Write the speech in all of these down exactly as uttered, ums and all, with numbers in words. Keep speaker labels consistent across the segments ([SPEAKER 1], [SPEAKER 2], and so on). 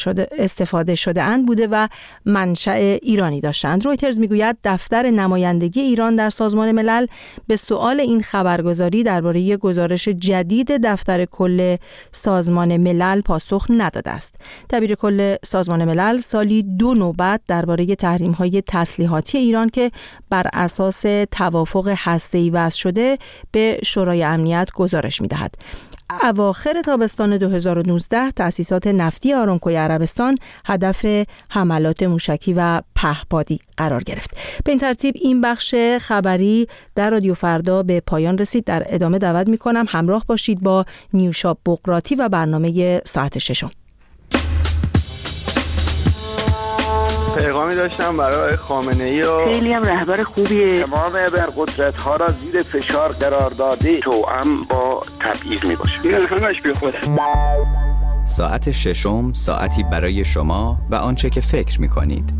[SPEAKER 1] شده استفاده شده اند بوده و منشأ ایرانی داشتند. رویترز میگوید دفتر نمایندگی ایران در سازمان ملل به سؤال این خبرگزاری درباره گزارش جدید دفتر کل سازمان ملل پاسخ نداده است. دبیر کل سازمان ملل سالی دو نوبت درباره تحریم‌های تسلیحاتی ایران که بر اساس توافق هسته‌ای وضع شده به شورای امنیت گزارش می‌دهد. اواخر تابستان دو هزار و نوزده تأسیسات نفتی آرامکوی عربستان هدف حملات موشکی و پهپادی قرار گرفت. به این ترتیب این بخش خبری در رادیو فردا به پایان رسید. در ادامه دعوت می‌کنم همراه باشید با نیوشا بقراتی و برنامه ساعت ششم.
[SPEAKER 2] پیغامی داشتم برای خامنه‌ای و
[SPEAKER 3] خیلی هم رهبر خوبیه.
[SPEAKER 4] تمام ابرقدرت‌ها را زیر فشار قرار داده توأم با تبعیض میباشه.
[SPEAKER 2] این همش بی خوده.
[SPEAKER 5] ساعت ششم، ساعتی برای شما و آنچه که فکر می‌کنید.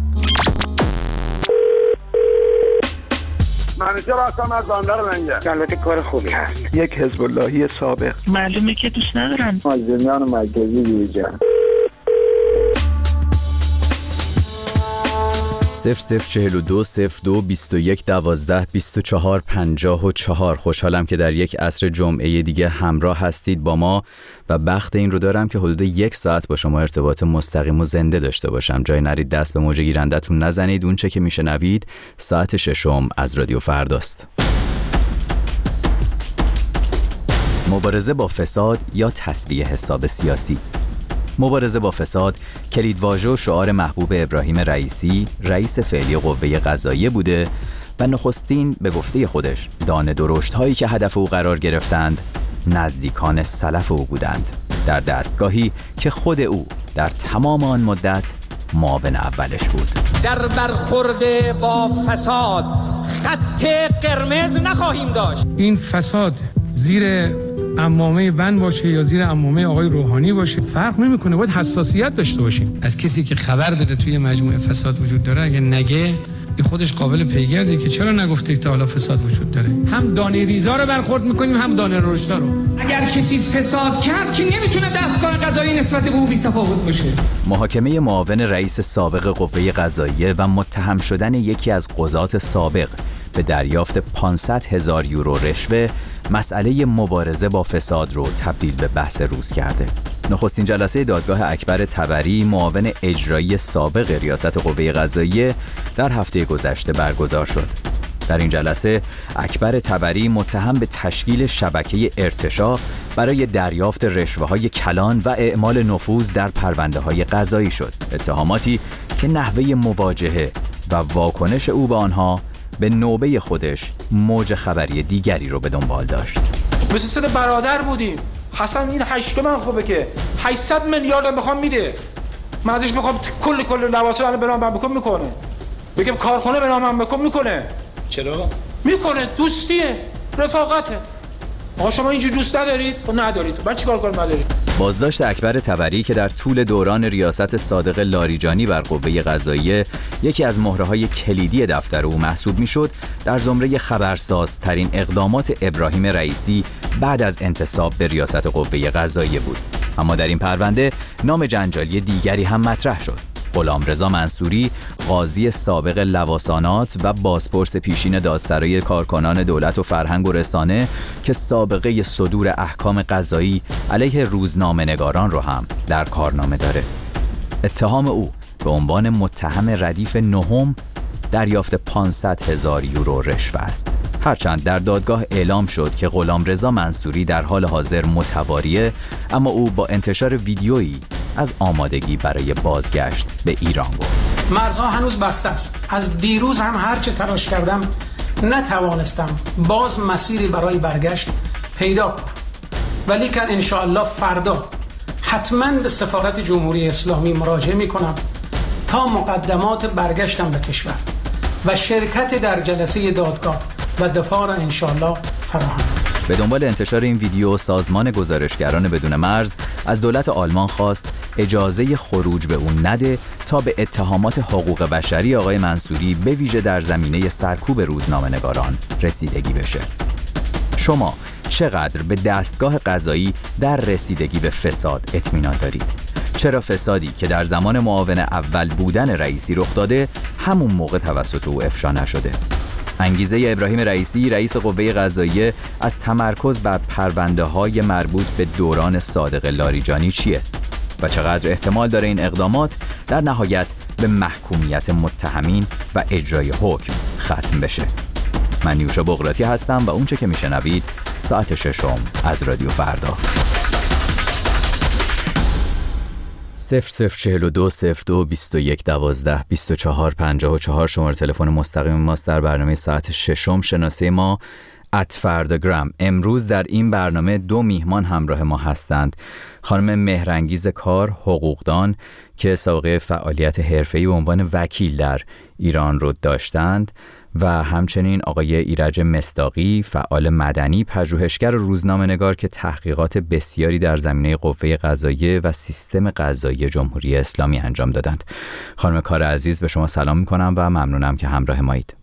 [SPEAKER 4] منیجر هستم از بندر منجر.
[SPEAKER 3] البته کار خوبی هست.
[SPEAKER 2] یک حزب اللهی سابق.
[SPEAKER 3] معلومه که دوست ندارن.
[SPEAKER 4] مازندران مرکزی دیجا.
[SPEAKER 5] صفر صفر چهل و دو صفر دو بیست و یک دوازده بیست و چهار پنجاه و چهار. خوشحالم که در یک عصر جمعه دیگه همراه هستید با ما و بخت این رو دارم که حدود یک ساعت با شما ارتباط مستقیم و زنده داشته باشم. جای نرید دست به موج گیرندتون نزنید. اون چه که میشنوید ساعت ششم از رادیو فرداست. مبارزه با فساد یا تسویه حساب سیاسی. مبارزه با فساد کلیدواژه و شعار محبوب ابراهیم رئیسی رئیس فعلی قوه قضاییه بوده و نخستین به گفته خودش دانه درشت‌هایی که هدف او قرار گرفتند نزدیکان سلف او بودند در دستگاهی که خود او در تمام آن مدت معاون اولش بود.
[SPEAKER 6] در برخورد با فساد خط قرمز نخواهیم داشت.
[SPEAKER 7] این فساد زیر عمامه من باشه یا زیر عمامه آقای روحانی باشه فرق نمیکنه، باید حساسیت داشته باشیم. از کسی که خبر داره توی مجموعه فساد وجود داره اگه نگه این خودش قابل پیگرده که چرا نگفته که حالا فساد وجود داره. هم دانه ریزا رو برخورد میکنیم هم دانه رشدا رو. اگر کسی فساد کرد که نمیتونه دستگاه قضایی نسبت به او بی‌تفاوت باشه.
[SPEAKER 5] محاکمه معاون رئیس سابق قوه قضاییه و متهم شدن یکی از قضات سابق به دریافت پانصد هزار یورو رشوه مسئله مبارزه با فساد رو تبدیل به بحث روز کرده. نخستین جلسه دادگاه اکبر طبری معاون اجرایی سابق ریاست قوه قضاییه در هفته گذشته برگزار شد. در این جلسه اکبر طبری متهم به تشکیل شبکه ارتشاء برای دریافت رشوه‌های کلان و اعمال نفوذ در پرونده‌های قضایی شد. اتهاماتی که نحوه مواجهه و واکنش او به آنها به نوبه خودش موج خبری دیگری رو به دنبال داشت.
[SPEAKER 8] مثل برادر بودیم. حسن این هشت من خوبه که هشتصد میلیارد میخوام میده. من ازش میخوام کل کل لباسا رو به نام من بکن میکنه. بگم کارخونه به نام من بکن میکنه. چرا؟ میکنه، دوستیه، رفاقته. آقا شما اینجوری دوست ندارید؟ خب ندارید. من چیکار کنم ندارید؟
[SPEAKER 5] بازداشت اکبر طبری که در طول دوران ریاست صادق لاریجانی بر قوه قضاییه یکی از مهره‌های کلیدی دفتر او محسوب میشد، در زمره خبرسازترین اقدامات ابراهیم رئیسی بعد از انتصاب به ریاست قوه قضاییه بود. اما در این پرونده نام جنجالی دیگری هم مطرح شد. غلامرضا منصوری، قاضی سابق لواسانات و بازپرس پیشین دادسرای کارکنان دولت و فرهنگ و رسانه که سابقه صدور احکام قضایی علیه روزنامه‌نگاران رو هم در کارنامه داره. اتهام او به عنوان متهم ردیف نهم دریافت پانصد هزار یورو رشوه است. هرچند در دادگاه اعلام شد که غلامرضا منصوری در حال حاضر متواریه، اما او با انتشار ویدیویی از آمادگی برای بازگشت به ایران گفت.
[SPEAKER 9] مرزها هنوز بسته است. از دیروز هم هرچه تلاش کردم نتوانستم باز مسیری برای برگشت پیدا کنم. ولی که انشاءالله فردا حتما به سفارت جمهوری اسلامی مراجعه می کنم تا مقدمات برگشتم به کشور و شرکت در جلسه دادگاه و دفاع را انشاءالله فراهم.
[SPEAKER 5] به دنبال انتشار این ویدیو سازمان گزارشگران بدون مرز از دولت آلمان خواست اجازه خروج به اون نده تا به اتهامات حقوق بشری آقای منصوری به ویژه در زمینه سرکوب روزنامه‌نگاران رسیدگی بشه. شما چقدر به دستگاه قضایی در رسیدگی به فساد اطمینان دارید؟ چرا فسادی که در زمان معاون اول بودن رئیسی رخ داده همون موقع توسط او افشا نشده؟ انگیزه ابراهیم رئیسی رئیس قوه قضاییه از تمرکز بر پرونده‌های مربوط به دوران صادق لاریجانی چیه؟ و چقدر احتمال داره این اقدامات در نهایت به محکومیت متهمین و اجرای حکم ختم بشه؟ من نیوشا بغراتی هستم و اونچه که میشنوید ساعت ششم از رادیو فردا. صفر صفر چهل و دو صفر دو بیست و یک دوازده بیست و چهار پنجاه و چهار شماره تلفن مستقیم ماست در برنامه ساعت ششم. شناسه ما ات فرداگرام. امروز در این برنامه دو میهمان همراه ما هستند. خانم مهرانگیز کار، حقوقدان که سابقه فعالیت حرفه‌ای به عنوان وکیل در ایران رو داشتند و همچنین آقای ایرج مصداقی، فعال مدنی، پژوهشگر و روزنامه‌نگار که تحقیقات بسیاری در زمینه قوه قضاییه و سیستم قضایی جمهوری اسلامی انجام دادند. خانم کار عزیز، به شما سلام می‌کنم و ممنونم که همراه مایید.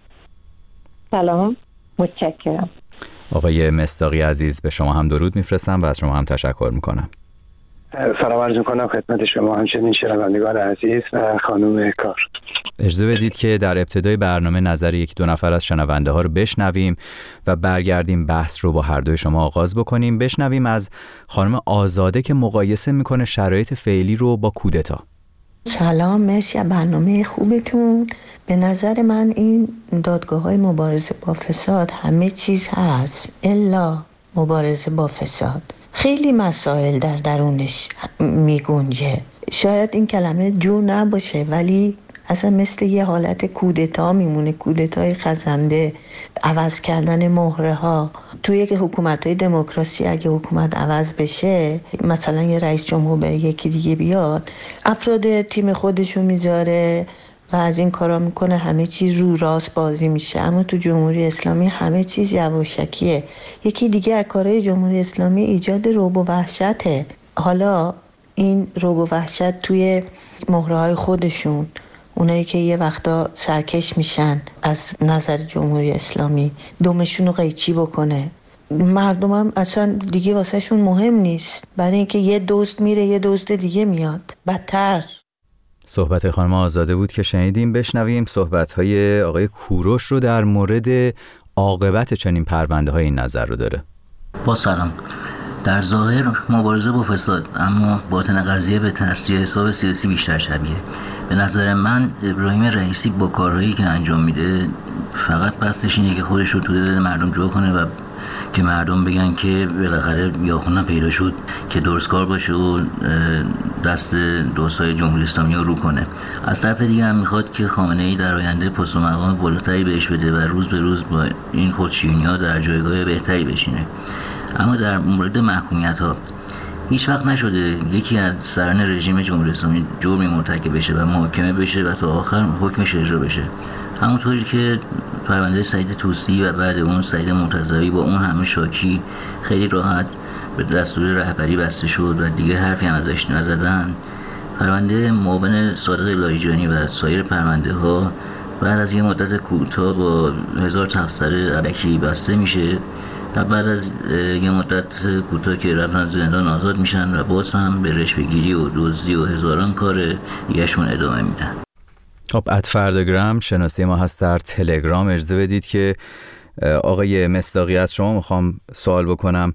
[SPEAKER 10] سلام، متشکرم.
[SPEAKER 5] آقای مصداقی عزیز، به شما هم درود میفرستم و از شما هم تشکر میکنم.
[SPEAKER 11] سلام عرض میکنم خدمت شما، همچنین شنوندگان عزیز و خانم کار.
[SPEAKER 5] اجازه بدید که در ابتدای برنامه نظر یکی دو نفر از شنونده ها رو بشنویم و برگردیم بحث رو با هر دوی شما آغاز بکنیم. بشنویم از خانم آزاده که مقایسه میکنه شرایط فعلی رو با کودتا.
[SPEAKER 12] سلام، مرسی از برنامه خوبتون. به نظر من این دادگاه‌های مبارزه با فساد همه چیز هست الا مبارزه با فساد. خیلی مسائل در درونش میگنجه. شاید این کلمه جور نباشه ولی اصلا مثل یه حالت کودتا میمونه، کودتای خزنده، عوض کردن مهره ها. توی یک حکومت‌های دموکراسی اگه حکومت عوض بشه، مثلا یه رئیس جمهور بره یکی دیگه بیاد، افراد تیم خودشو میذاره و از این کارا میکنه، همه چیز رو راست بازی میشه. اما تو جمهوری اسلامی همه چیز یواشکیه. یکی دیگه از کارهای جمهوری اسلامی ایجاد رعب و وحشته. حالا این رعب و وحشت توی مهره‌های خودشون، اونایی که یه وقتا سرکش میشن از نظر جمهوری اسلامی، دومشون رو قیچی بکنه. مردم هم اصلا دیگه واسه شون مهم نیست، برای اینکه یه دوست میره یه دوست دیگه میاد. بدتر.
[SPEAKER 5] صحبت خانم آزاده بود که شنیدیم. بشنویم صحبت‌های آقای کوروش رو در مورد عاقبت چنین پرونده‌های این نظر رو داره.
[SPEAKER 13] با سلام. در ظاهر مبارزه با فساد، اما باطن قضیه به تسریع حساب سیاسی بیشتر شبیه. به نظر من ابراهیم رئیسی با کارهایی که انجام میده فقط قصدش اینه که خودش رو تو دل مردم جا کنه و که مردم بگن که بالاخره یاخونه پیدا شد که درست کار باشه و دست دوستای جمهوری اسلامی رو رو کنه. از طرف دیگه هم میخواد که خامنه‌ای در آینده پست و مقام بالاتری بهش بده و روز به روز با این خودشیرینی‌ها در جایگاه بهتری بشینه. اما در مورد محکومیت ها هیچ وقت نشده یکی از سران رژیم جمهوری اسلامی جرمی مرتکب بشه و محاکمه بشه و تا آخر حکمش اجرا بشه. همونطوری که پرونده سعید طوسی و بعد اون سعید مرتضوی با اون همه شاکی خیلی راحت به دستور رهبری بسته شد و دیگه حرفی هم ازش نزدن، پرونده معاون صادق لاریجانی و سایر پرونده ها بعد از یه مدت کوتاه با هزار تفسیر الکی بسته میشه و بعد از یه مدت کوتاه که رفتن زندان آزاد میشن و باز هم به رشوه‌گیری و دزدی و هزاران کار دیگه‌شون ادامه میدن.
[SPEAKER 5] خب ات فرداگرام شناسی ما هست در تلگرام. اجازه بدید که آقای مصداقی از شما میخوام سوال بکنم.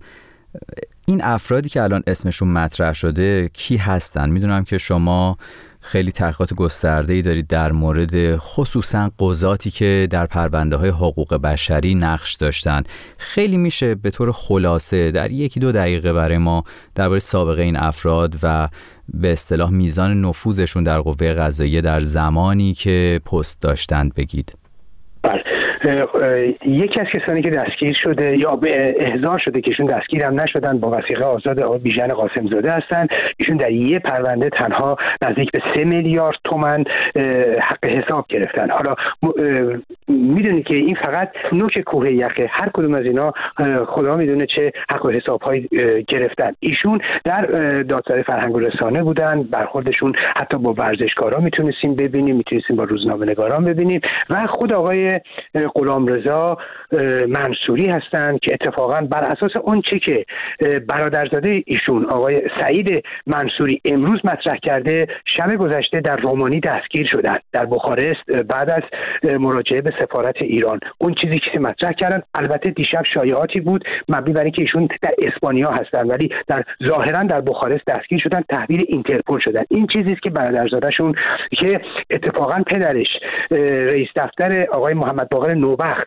[SPEAKER 5] این افرادی که الان اسمشون مطرح شده کی هستن؟ میدونم که شما خیلی تحقیقات گسترده‌ای دارید در مورد خصوصا قضاتی که در پرونده‌های حقوق بشری نقش داشتن. خیلی میشه به طور خلاصه در یکی دو دقیقه برای ما درباره سابقه این افراد و به اصطلاح میزان نفوذشون در قوه قضاییه در زمانی که پست داشتند بگید؟
[SPEAKER 11] بله، یکی از کسانی که دستگیر شده یا به احضار شده که ایشون دستگیر هم نشدن با وثیقه آزاد آقای بیژن قاسم زاده هستن. ایشون در یه پرونده تنها نزدیک به سه میلیارد تومان حق حساب گرفتن. حالا میدونید که این فقط نوک کوه یخه. هر کدوم از اینا خدا میدونه چه حق و حساب‌هایی گرفتن. ایشون در دادسرای فرهنگ و رسانه بودن، برخوردشون حتی با ورزشکارا میتونستیم ببینیم، میتونستیم با روزنامه‌نگاران ببینیم و خود آقای غلامرضا منصوری هستن که اتفاقا بر اساس اون چه که برادرزاده ایشون آقای سعید منصوری امروز مطرح کرده، شب گذشته در رومانی دستگیر شدن در بخارست بعد از مراجعه به سفارت ایران. اون چیزی که مطرح کردن، البته دیشب شایعاتی بود مبنی بر اینکه ایشون در اسپانیا هستن ولی در ظاهرا در بخارست دستگیر شدن، تحویل اینترپل شدن. این چیزی است که برادرزادهشون که اتفاقا پدرش رئیس دفتر آقای محمد باقر نوبخت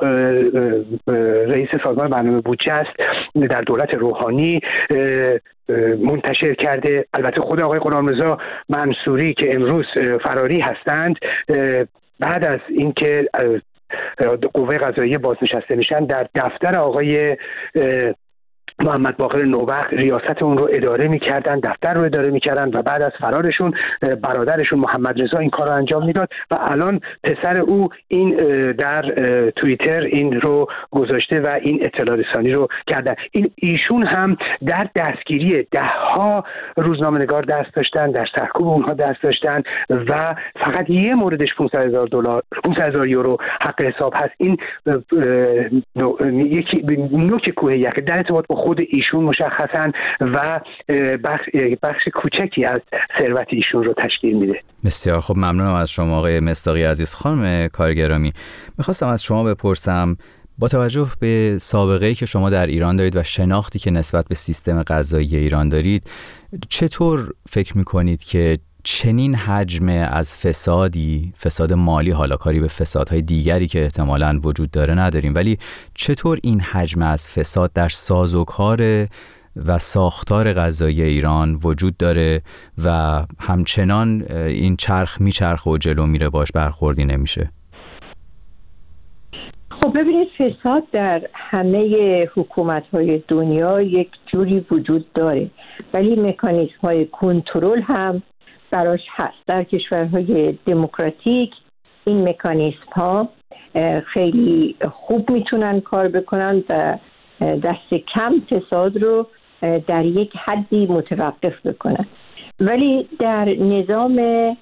[SPEAKER 11] رئیس سازمان برنامه بودجه است در دولت روحانی منتشر کرده. البته خود آقای غلامرضا منصوری که امروز فراری هستند بعد از اینکه قوه قضاییه بازنشسته میشن در دفتر آقای محمد باقر نوبخت ریاست اون رو اداره میکردن، دفتر رو اداره میکردن و بعد از فرارشون برادرشون محمد رضا این کار رو انجام میداد و الان پسر او این در توییتر این رو گذاشته و این اطلاع رسانی رو کردن. این ایشون هم در دستگیری ده ها روزنامه‌نگار دست داشتن، در سرکوب اونها دست داشتن و فقط یه موردش پانصد هزار دلار پانصد هزار یورو حق حساب هست. این یکی نوک کوه یخ در ارتباط با خود ایشون مشخصا و بخش بخش کوچکی از ثروت ایشون رو تشکیل میده.
[SPEAKER 5] بسیار خب، ممنونم از شما آقای مصداقی عزیز. خانم کارگرامی، میخواستم از شما بپرسم با توجه به سابقه‌ای که شما در ایران دارید و شناختی که نسبت به سیستم قضایی ایران دارید، چطور فکر میکنید که چنین حجم از فسادی، فساد مالی، حالا کاری به فسادهای دیگری که احتمالاً وجود داره نداریم، ولی چطور این حجم از فساد در سازوکار و ساختار قضایی ایران وجود داره و همچنان این چرخ میچرخه و جلو میره، باش برخوردی نمیشه؟
[SPEAKER 10] خب ببینید، فساد در همه حکومت‌های دنیا یک جوری وجود داره ولی مکانیزم‌های کنترل هم براش هست. در کشورهای دموکراتیک این مکانیزم ها خیلی خوب میتونن کار بکنن و دست کم فساد رو در یک حدی متوقف بکنن، ولی در نظام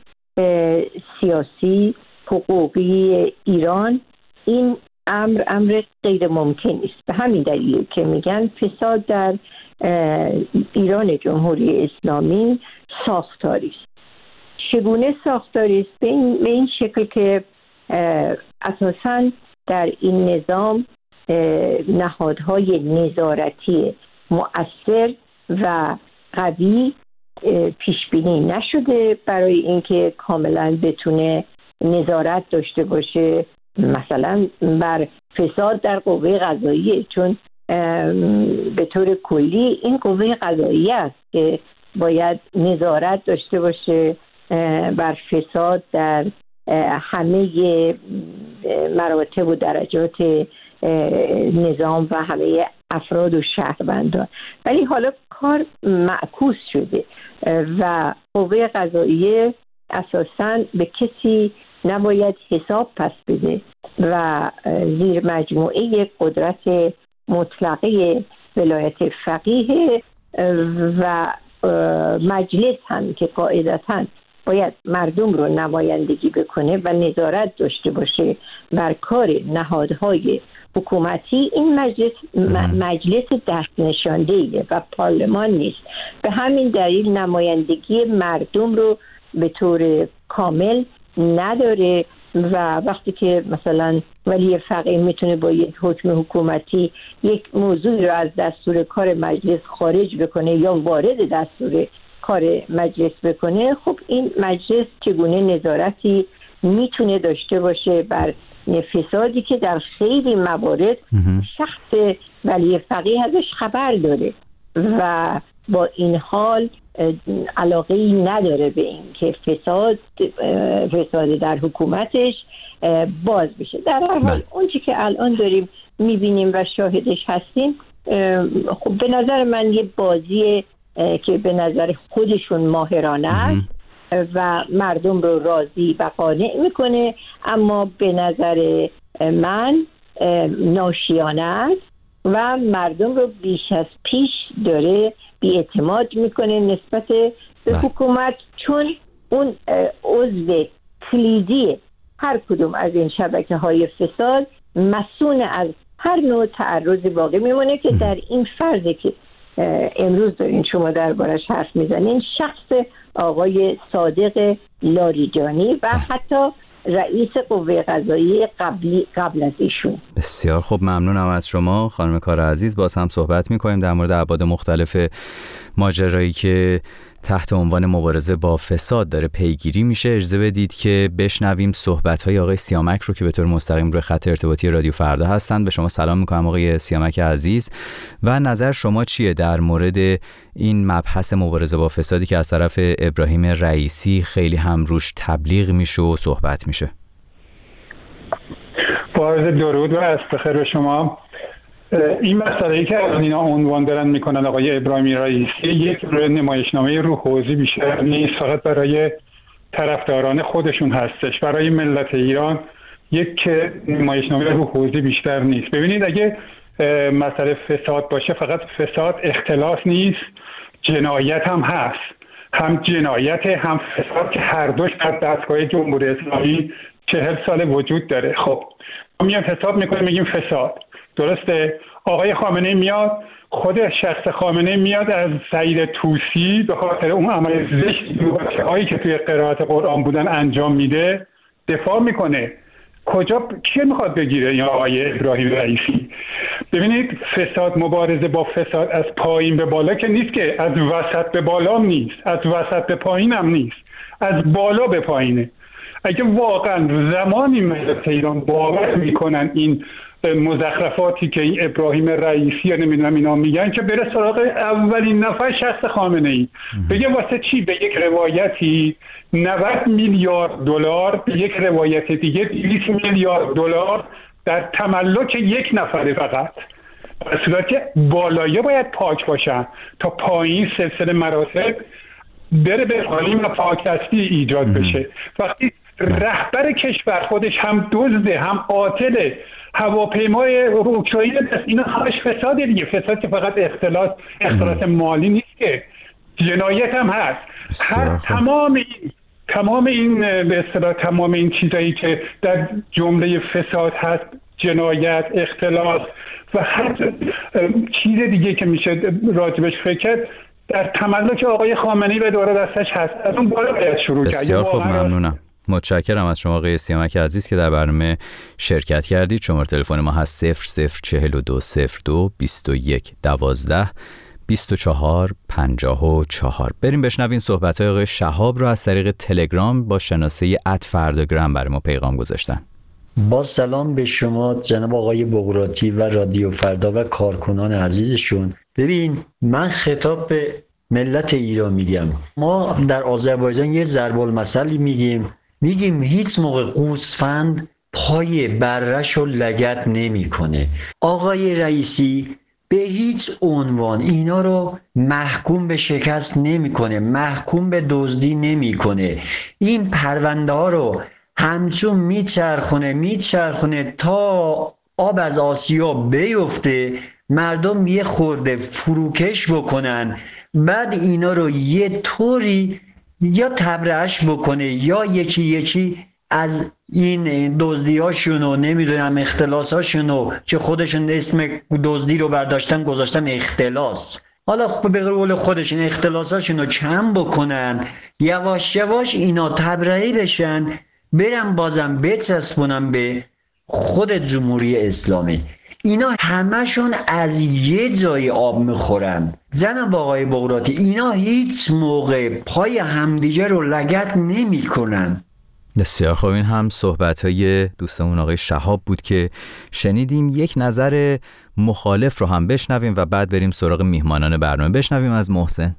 [SPEAKER 10] سیاسی حقوقی ایران این امر امر غیر ممکن است. به همین دلیل که میگن فساد در ایران جمهوری اسلامی ساختاری است. چگونه ساختاری است؟ به این, به این شکل که اساساً در این نظام نهادهای نظارتی مؤثر و قوی پیشبینی نشده برای اینکه کاملاً بتونه نظارت داشته باشه مثلا بر فساد در قوه قضاییه، چون به طور کلی این قوه قضاییه است که باید نظارت داشته باشه بر فساد در همه مراتب و درجات نظام و همه افراد و شهروندان. ولی حالا کار معکوس شده و قوه قضاییه اساساً به کسی نباید حساب پس بده و زیر مجموعه قدرت مطلقه ولایت فقیه و مجلس هم که قاعدتاً باید مردم رو نمایندگی بکنه و نظارت داشته باشه بر کار نهادهای حکومتی. این مجلس مجلس دست نشانده‌ایه و پارلمان نیست. به همین دلیل نمایندگی مردم رو به طور کامل نداره و وقتی که مثلا ولی فقیه میتونه با یک حکم حکومتی یک موضوع رو از دستور کار مجلس خارج بکنه یا وارد دستور کار مجلس بکنه، خب این مجلس چگونه نظارتی میتونه داشته باشه بر فسادی که در خیلی موارد شخص ولی فقیه ازش خبر داره و با این حال علاقه‌ای نداره به این که فساد فساد در حکومتش باز بشه. در هر حال اون چی که الان داریم میبینیم و شاهدش هستیم، خب به نظر من یه بازی که به نظر خودشون ماهرانه است و مردم رو راضی و قانع میکنه، اما به نظر من ناشیانه است و مردم رو بیش از پیش داره بی‌اعتماد میکنه نسبت به حکومت، چون اون عضو کلیدی هر کدوم از این شبکه های فساد مسئول از هر نوع تعرض واقع میمونه که در این فرضی که امروز دارین شما دربارش حرف میزنین، شخص آقای صادق لاریجانی و حتی رئیس قوه قضاییه قبلی قبل از ایشون.
[SPEAKER 5] بسیار خوب، ممنونم از شما خانم کار عزیز. باز هم صحبت میکنیم در مورد ابعاد مختلف ماجرایی که تحت عنوان مبارزه با فساد داره پیگیری میشه. اجازه بدید که بشنویم صحبت‌های آقای سیامک رو که به طور مستقیم روی خط ارتباطی رادیو فردا هستند. به شما سلام میکنم آقای سیامک عزیز و نظر شما چیه در مورد این مبحث مبارزه با فسادی که از طرف ابراهیم رئیسی خیلی هم روش تبلیغ میشه و صحبت میشه؟
[SPEAKER 14] با عرض درود و افتخار به شما. این مسئله‌ای که از اینا عنوان دارن میکنن آقای ابراهیمی رئیسی یک نمایشنامه روحوزی بیشتر نیست، فقط برای طرفداران خودشون هستش، برای ملت ایران یک نمایشنامه روحوزی بیشتر نیست. ببینید اگه مسئله فساد باشه، فقط فساد اختلاس نیست، جنایت هم هست، هم جنایت هم فساد که هر دوش در دستگاه جمهوری اسلامی چهل سال وجود داره. خب ما میایم حساب میکنیم میگیم فساد، درسته؟ آقای خامنه‌ای میاد، خود شخص خامنه‌ای میاد از سعید طوسی به خاطر اون عمل زشت هایی که توی قرائت قرآن بودن انجام میده دفاع میکنه. کجا کیه میخواد بگیره این آقای ابراهیم رئیسی؟ ببینید فساد، مبارزه با فساد از پایین به بالا که نیست، که از وسط به بالا نیست، از وسط به پایین هم نیست، از بالا به پایینه. اگه واقعا زمانی ملت ایران باور میکنن این مزخرفاتی که این ابراهیم رئیسی یا نمیدونم اینا میگن، که بره سراغ اولین نفر شخص خامنه‌ای، بگه واسه چی به یک روایتی نود میلیارد دلار، به یک روایت دیگه دویست میلیارد دلار در تملک یک نفره فقط، در صورتی که بالایه باید پاک باشن تا پایین سلسله مراتب بره به قانون و پاکدستی ایجاد بشه. وقتی رهبر کشور خودش هم دزده هم قاتله، هواپیمای اوکراین دست، اینا همش فساد دیگه. فساد که فقط اختلاس اختلاس مالی نیست، که جنایت هم هست. هر تمام این تمام این به اصطلاح تمام این چیزایی که در جمله فساد هست، جنایت، اختلاس و هر چیز دیگه که میشه راجبش فکر کرد، در تملک آقای خامنه‌ای به دور دستش هست. از اون بالا باید شروع کرد.
[SPEAKER 5] بسیار خوب، ممنونم. متشکرم از شما آقای سیامک عزیز که در برنامه شرکت کردید. شماره تلفن ما هست صفر صفر چهل و دو صفر دو بیست و یک دوازده بیست و چهار پنجاه و چهار. بریم بشنویم صحبت‌های آقای شهاب رو از طریق تلگرام با شناسه ات فرداگرام برای ما پیغام گذاشتن.
[SPEAKER 15] با سلام به شما جناب آقای بغراتی و رادیو فردا و کارکنان عزیزشون. ببین، من خطاب به ملت ایران میگم، ما در آذربایجان یه ضرب المثلی میگیم میگیم هیچ موقع گوسفند پای برش و لگد نمیکنه. آقای رئیسی به هیچ عنوان اینا رو محکوم به شکست نمیکنه، محکوم به دزدی نمیکنه. این پرونده ها رو همچون میچرخونه میچرخونه تا آب از آسیا بیفته، مردم یه خورده فروکش بکنن، بعد اینا رو یه طوری یا تبرئه‌اش بکنه یا یکی یکی از این دزدیاشون و نمیدونم اختلاساشون که خودشون اسم دزدی رو برداشتن گذاشتن اختلاس، حالا خب به قول خودشون اختلاساشون رو کم بکنن، یواش یواش اینا تبرئه بشن، برن بازم بچسبونن به خود جمهوری اسلامی. اینا همشون از یه جای آب میخورن. جناب آقای بغراتی، اینا هیچ موقع پای همدیگه رو لگد نمی کنن.
[SPEAKER 5] بسیار خوب، این هم صحبت‌های دوستمون آقای شهاب بود که شنیدیم. یک نظر مخالف رو هم بشنویم و بعد بریم سراغ میهمانان برنامه. بشنویم از محسن.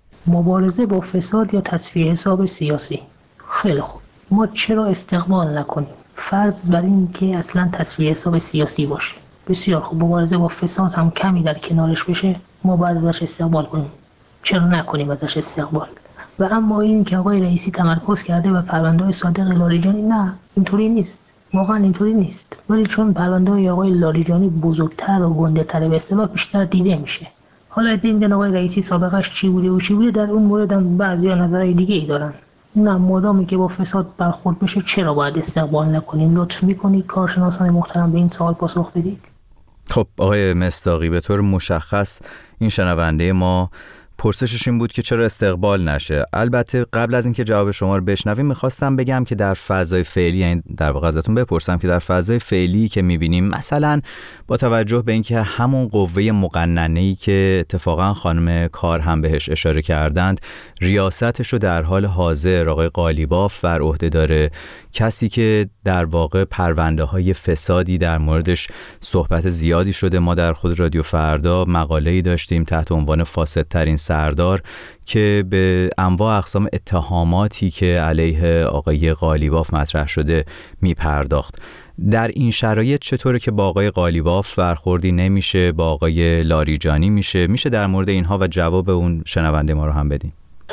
[SPEAKER 16] مبارزه با فساد یا تصفیه حساب سیاسی. خیلی خوب، ما چرا استقبال نکنیم؟ فرض بر این که اصلا تصفیه حساب سیاسی باشه. بسیار خوب، مبارزه با فساد هم کمی در کنارش بشه، ما باید ازش استقبال کنیم. چرا نکنیم ازش استقبال؟ و اما این که آقای رئیسی تمرکز کرده و پرونده‌های صادق لاریجانی، نه اینطوری نیست، واقعا اینطوری نیست. ولی چون پرونده‌های آقای لاریجانی بزرگتر و گنده‌تر به اصطلاح بیشتر دیده میشه. حالا ایده میگن آقای رئیسی سابقش چی بوده و چی بوده، در اون مورد هم بعضیا نظرهای دیگه ای دارن. نه مادامی که با فساد برخورد بشه چرا باید استقبال نکنیم؟ لطف میکنید کارشناسان محترم به این سوال پاسخ بدید.
[SPEAKER 5] خب آقای مصداقی، به طور مشخص این شنونده ما پرسشش این بود که چرا استقبال نشه. البته قبل از اینکه جواب شما رو بشنویم میخواستم بگم که در فضای فعلی، یعنی در واقع ازتون بپرسم که در فضای فعلی که میبینیم، مثلا با توجه به اینکه همون قوه مقننه‌ای که اتفاقا خانم کار هم بهش اشاره کردند ریاستش رو در حال حاضر آقای قالیباف بر عهده داره، کسی که در واقع پرونده های فسادی در موردش صحبت زیادی شده. ما در خود رادیو فردا مقاله‌ای داشتیم تحت عنوان فاسدترین سردار که به انواع اقسام اتهاماتی که علیه آقای قالیباف مطرح شده میپرداخت. در این شرایط چطوره که با آقای قالیباف برخوردی نمیشه، با آقای لاریجانی میشه؟ میشه در مورد اینها و جواب اون شنونده ما رو هم بدین؟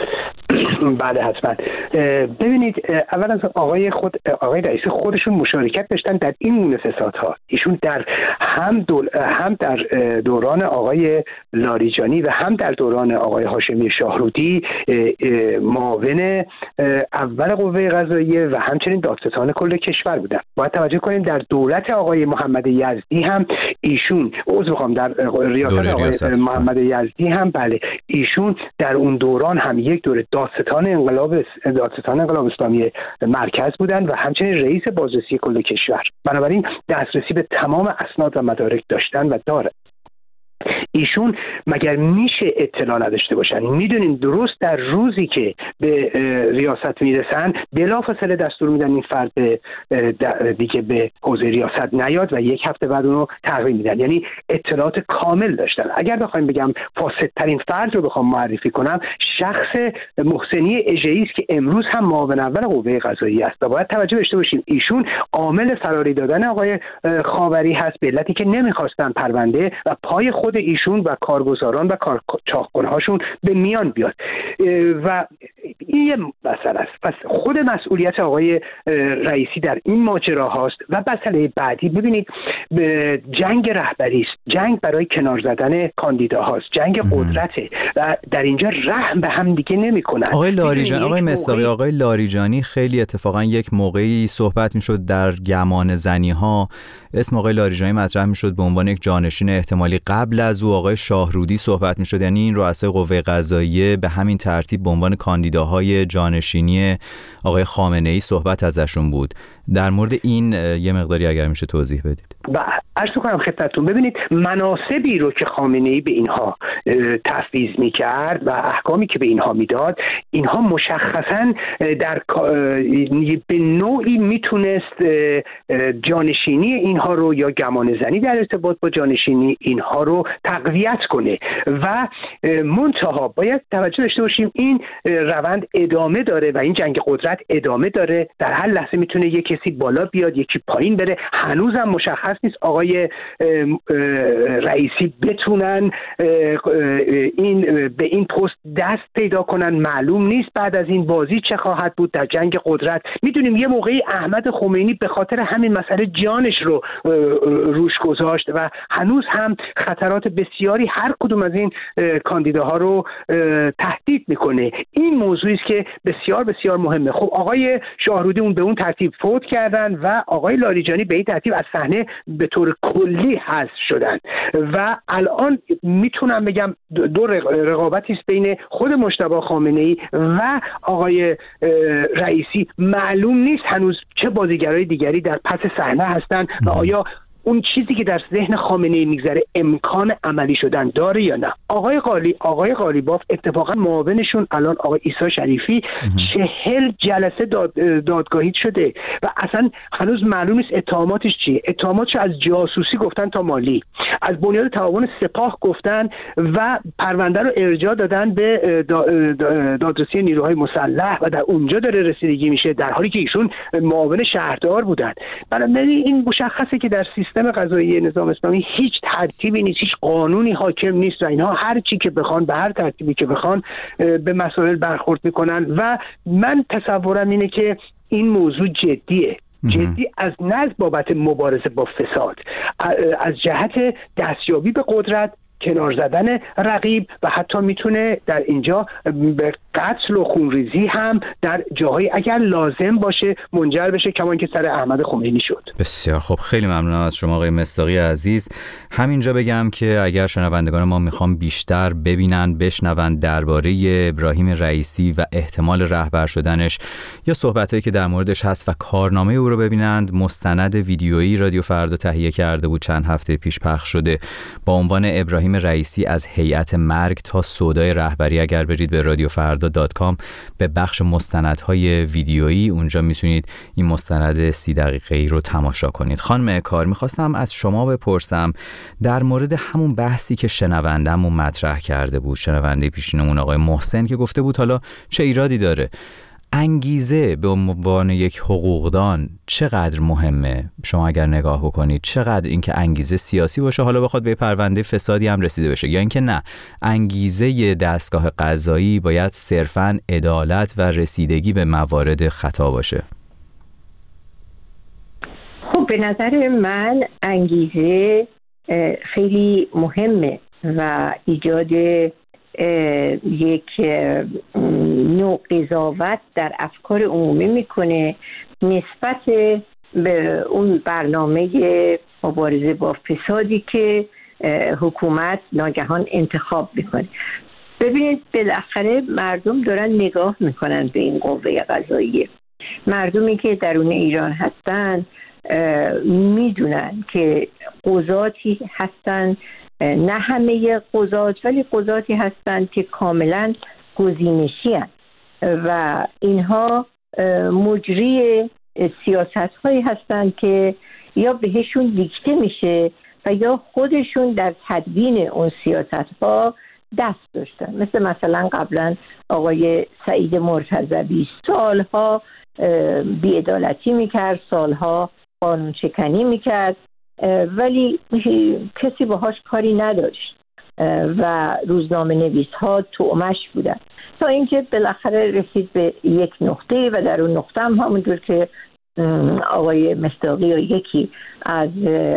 [SPEAKER 11] بله حتما. ببینید، اولا آقای خود آقای رئیسی خودشون مشارکت داشتن در این گونه فسادها. ایشون در هم دول هم در دوران آقای لاریجانی و هم در دوران آقای هاشمی شاهرودی معاون اول قوه قضاییه و همچنین دادستان کل کشور بودن. باید توجه کنیم در دولت آقای محمد یزدی هم ایشون عضو میخوام در ریاست آقای ریاست. محمد یزدی هم بله ایشون در اون دوران هم یک دوره دادستان انقلاب دادستان انقلاب اسلامی مرکز بودن و همچنین رئیس بازرسی کل کشور. بنابراین دسترسی به تمام اسناد و مدارک داشتن و داره. ایشون مگر میشه اطلاع نداشته باشن؟ میدونین درست در روزی که به ریاست میرسن بلافاصله دستور میدن این فرد دیگه به حوزه ریاست نیاد و یک هفته بعد اونو تغییر میدن. یعنی اطلاعات کامل داشتن. اگر بخوایم بگم فاسدترین فرد رو بخوام معرفی کنم، شخص محسنی اژه‌ای است که امروز هم معاون اول قوه قضاییه است. باید توجه داشته باشیم ایشون عامل فراری دادن آقای خاوری هست به علتی که نمیخواستن پرونده و پای خود ایشون و کارگزاران و کارچاخکنهاشون به میان بیاد و این یه مسئله است. پس خود مسئولیت آقای رئیسی در این ماجرا هاست. و مسئله بعدی، ببینید، جنگ رهبری است، جنگ برای کنار زدن کاندیدا هاست، جنگ قدرته و در اینجا رحم به هم دیگه نمیکنن.
[SPEAKER 5] آقای لاریجانی، آقای مصداقی، آقای لاریجانی خیلی اتفاقا یک موقعی صحبت میشد در گمان زنی ها، اسم آقای لاریجانی مطرح میشد به عنوان یک جانشین احتمالی. قبل از او آقای شاهرودی صحبت میشد، یعنی این رؤسای قوه قضاییه به همین ترتیب به عنوان کاندیداهای جانشینی آقای خامنه‌ای صحبت ازشون بود. در مورد این یه مقداری اگر میشه توضیح بدید.
[SPEAKER 11] و عرض کنم خدمتتون، ببینید مناصبی رو که خامنه‌ای به اینها تفویض میکرد و احکامی که به اینها میداد، اینها مشخصاً در به نوعی میتونست جانشینی اینها رو یا گمان زنی در ارتباط با جانشینی اینها رو تقویت کنه. و منتها باید توجه داشته باشیم این روند ادامه داره و این جنگ قدرت ادامه داره. در هر لحظه میتونه یک کسی بالا بیاد، یکی پایین بره. هنوزم مشخص نیست آقای رئیسی بتونن این به این پست دست پیدا کنن. معلوم نیست بعد از این بازی چه خواهد بود در جنگ قدرت. میدونیم یه موقعی احمد خمینی به خاطر همین مسئله جانش رو روش گذاشت و هنوز هم خطرات بسیاری هر کدوم از این کاندیداها رو تهدید میکنه. این موضوعی است که بسیار بسیار مهمه. خب آقای شاهرودی اون به اون ترتیب فوت کردن و آقای لاریجانی به این ترتیب از صحنه به طور کلی حذف شدن و الان میتونم بگم دو رقابتی است بین خود مجتبی خامنه‌ای و آقای رئیسی. معلوم نیست هنوز چه بازیگرای دیگری در پس صحنه هستن و آیا اون چیزی که در ذهن خامنه‌ای میگذره امکان عملی شدن داره یا نه. آقای قالی آقای قالیباف اتفاقا معاونشون الان آقای عیسی شریفی چهل جلسه داد دادگاهی شده و اصلا هنوز معلوم نیست اتهاماتش چیه. اتهاماتش از جاسوسی گفتن تا مالی، از بنیاد تعاون سپاه گفتن و پرونده رو ارجاع دادن به دادرسی نیروهای مسلح و در اونجا داره رسیدگی میشه، در حالی که ایشون معاون شهردار بودن. بنابراین این مشخصه که در سیستم سیستم قضایی نظام اسلامی هیچ ترتیبی نیست، هیچ قانونی حاکم نیست و اینها هر چی که بخوان به هر ترتیبی که بخوان به مسائل برخورد میکنن و من تصورم اینه که این موضوع جدیه، جدی از نه بابت مبارزه با فساد، از جهت دستیابی به قدرت، کنار زدن رقیب و حتی میتونه در اینجا به قتل و خونریزی هم در جاهای اگر لازم باشه منجر بشه، کمان که سر احمد خمینی شد.
[SPEAKER 5] بسیار خب، خیلی ممنونم از شما آقای مصداقی عزیز. همینجا بگم که اگر شنوندگان ما میخوام بیشتر ببینن بشنون درباره ابراهیم رئیسی و احتمال رهبر شدنش یا صحبتایی که در موردش هست و کارنامه او رو ببینند، مستند ویدیویی رادیو فردا تهیه کرده بود، چند هفته پیش پخش شده با عنوان ابراهیم رئیسی از هیئت مرگ تا سودای رهبری. اگر برید به رادیو فردا دات کام به بخش مستندهای ویدیویی، اونجا میتونید این مستند سی دقیقه‌ای رو تماشا کنید. خانم کار، میخواستم از شما بپرسم در مورد همون بحثی که شنونده‌مون مطرح کرده بود، شنونده پیشینمون آقای محسن که گفته بود حالا چه ایرادی داره، انگیزه به عنوان یک حقوقدان چقدر مهمه؟ شما اگر نگاه بکنید چقدر اینکه انگیزه سیاسی باشه، حالا بخواد به پرونده فسادی هم رسیده بشه، یا اینکه نه انگیزه دستگاه قضایی باید صرفاً عدالت و رسیدگی به موارد خطا باشه؟
[SPEAKER 10] خب به نظر من انگیزه خیلی مهمه و ایجاد یک نوع قضاوت در افکار عمومی میکنه نسبت به اون برنامه مبارزه با فسادی که حکومت ناگهان انتخاب میکنه. ببینید بالاخره مردم دارن نگاه میکنن به این قوه قضاییه. مردمی که درون ایران هستن میدونن که قضاتی هستن، نه همه قضات، ولی قضاتی هستند که کاملا گزینشی هستند و اینها مجری سیاست هایی هستند که یا بهشون دیکته میشه و یا خودشون در تدوین اون سیاست ها دست داشتن. مثل مثلا قبلا آقای سعید مرتضوی سالها بی‌عدالتی میکرد، سالها قانون شکنی میکرد، ولی کسی باهاش کاری نداشت و روزنامه نویس ها تومش بودن تا اینکه بالاخره رسید به یک نقطه و در اون نقطه هم همونجور که آقای مصداقی و یکی از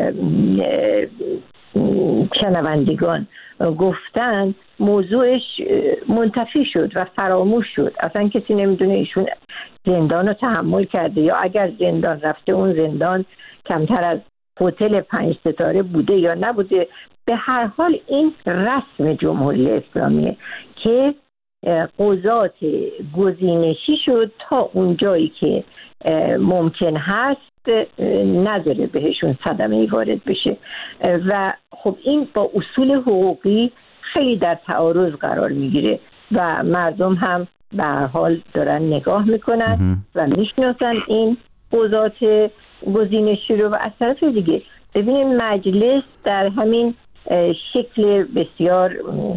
[SPEAKER 10] شنوندگان گفتن موضوعش منتفی شد و فراموش شد. اصلا کسی نمیدونه ایشون زندان رو تحمل کرده یا اگر زندان رفته اون زندان کمتر از هتل پنج ستاره بوده یا نبوده. به هر حال این رسم جمهوری اسلامیه که قضات گزینشی شد تا اون جایی که ممکن هست نذاره بهشون صدمه وارد بشه و خب این با اصول حقوقی خیلی در تعارض قرار میگیره و مردم هم به هر حال دارن نگاه میکنن و میشناسن این قضات گزینشی رو. و از طرف دیگه ببینیم مجلس در همین شکل بسیار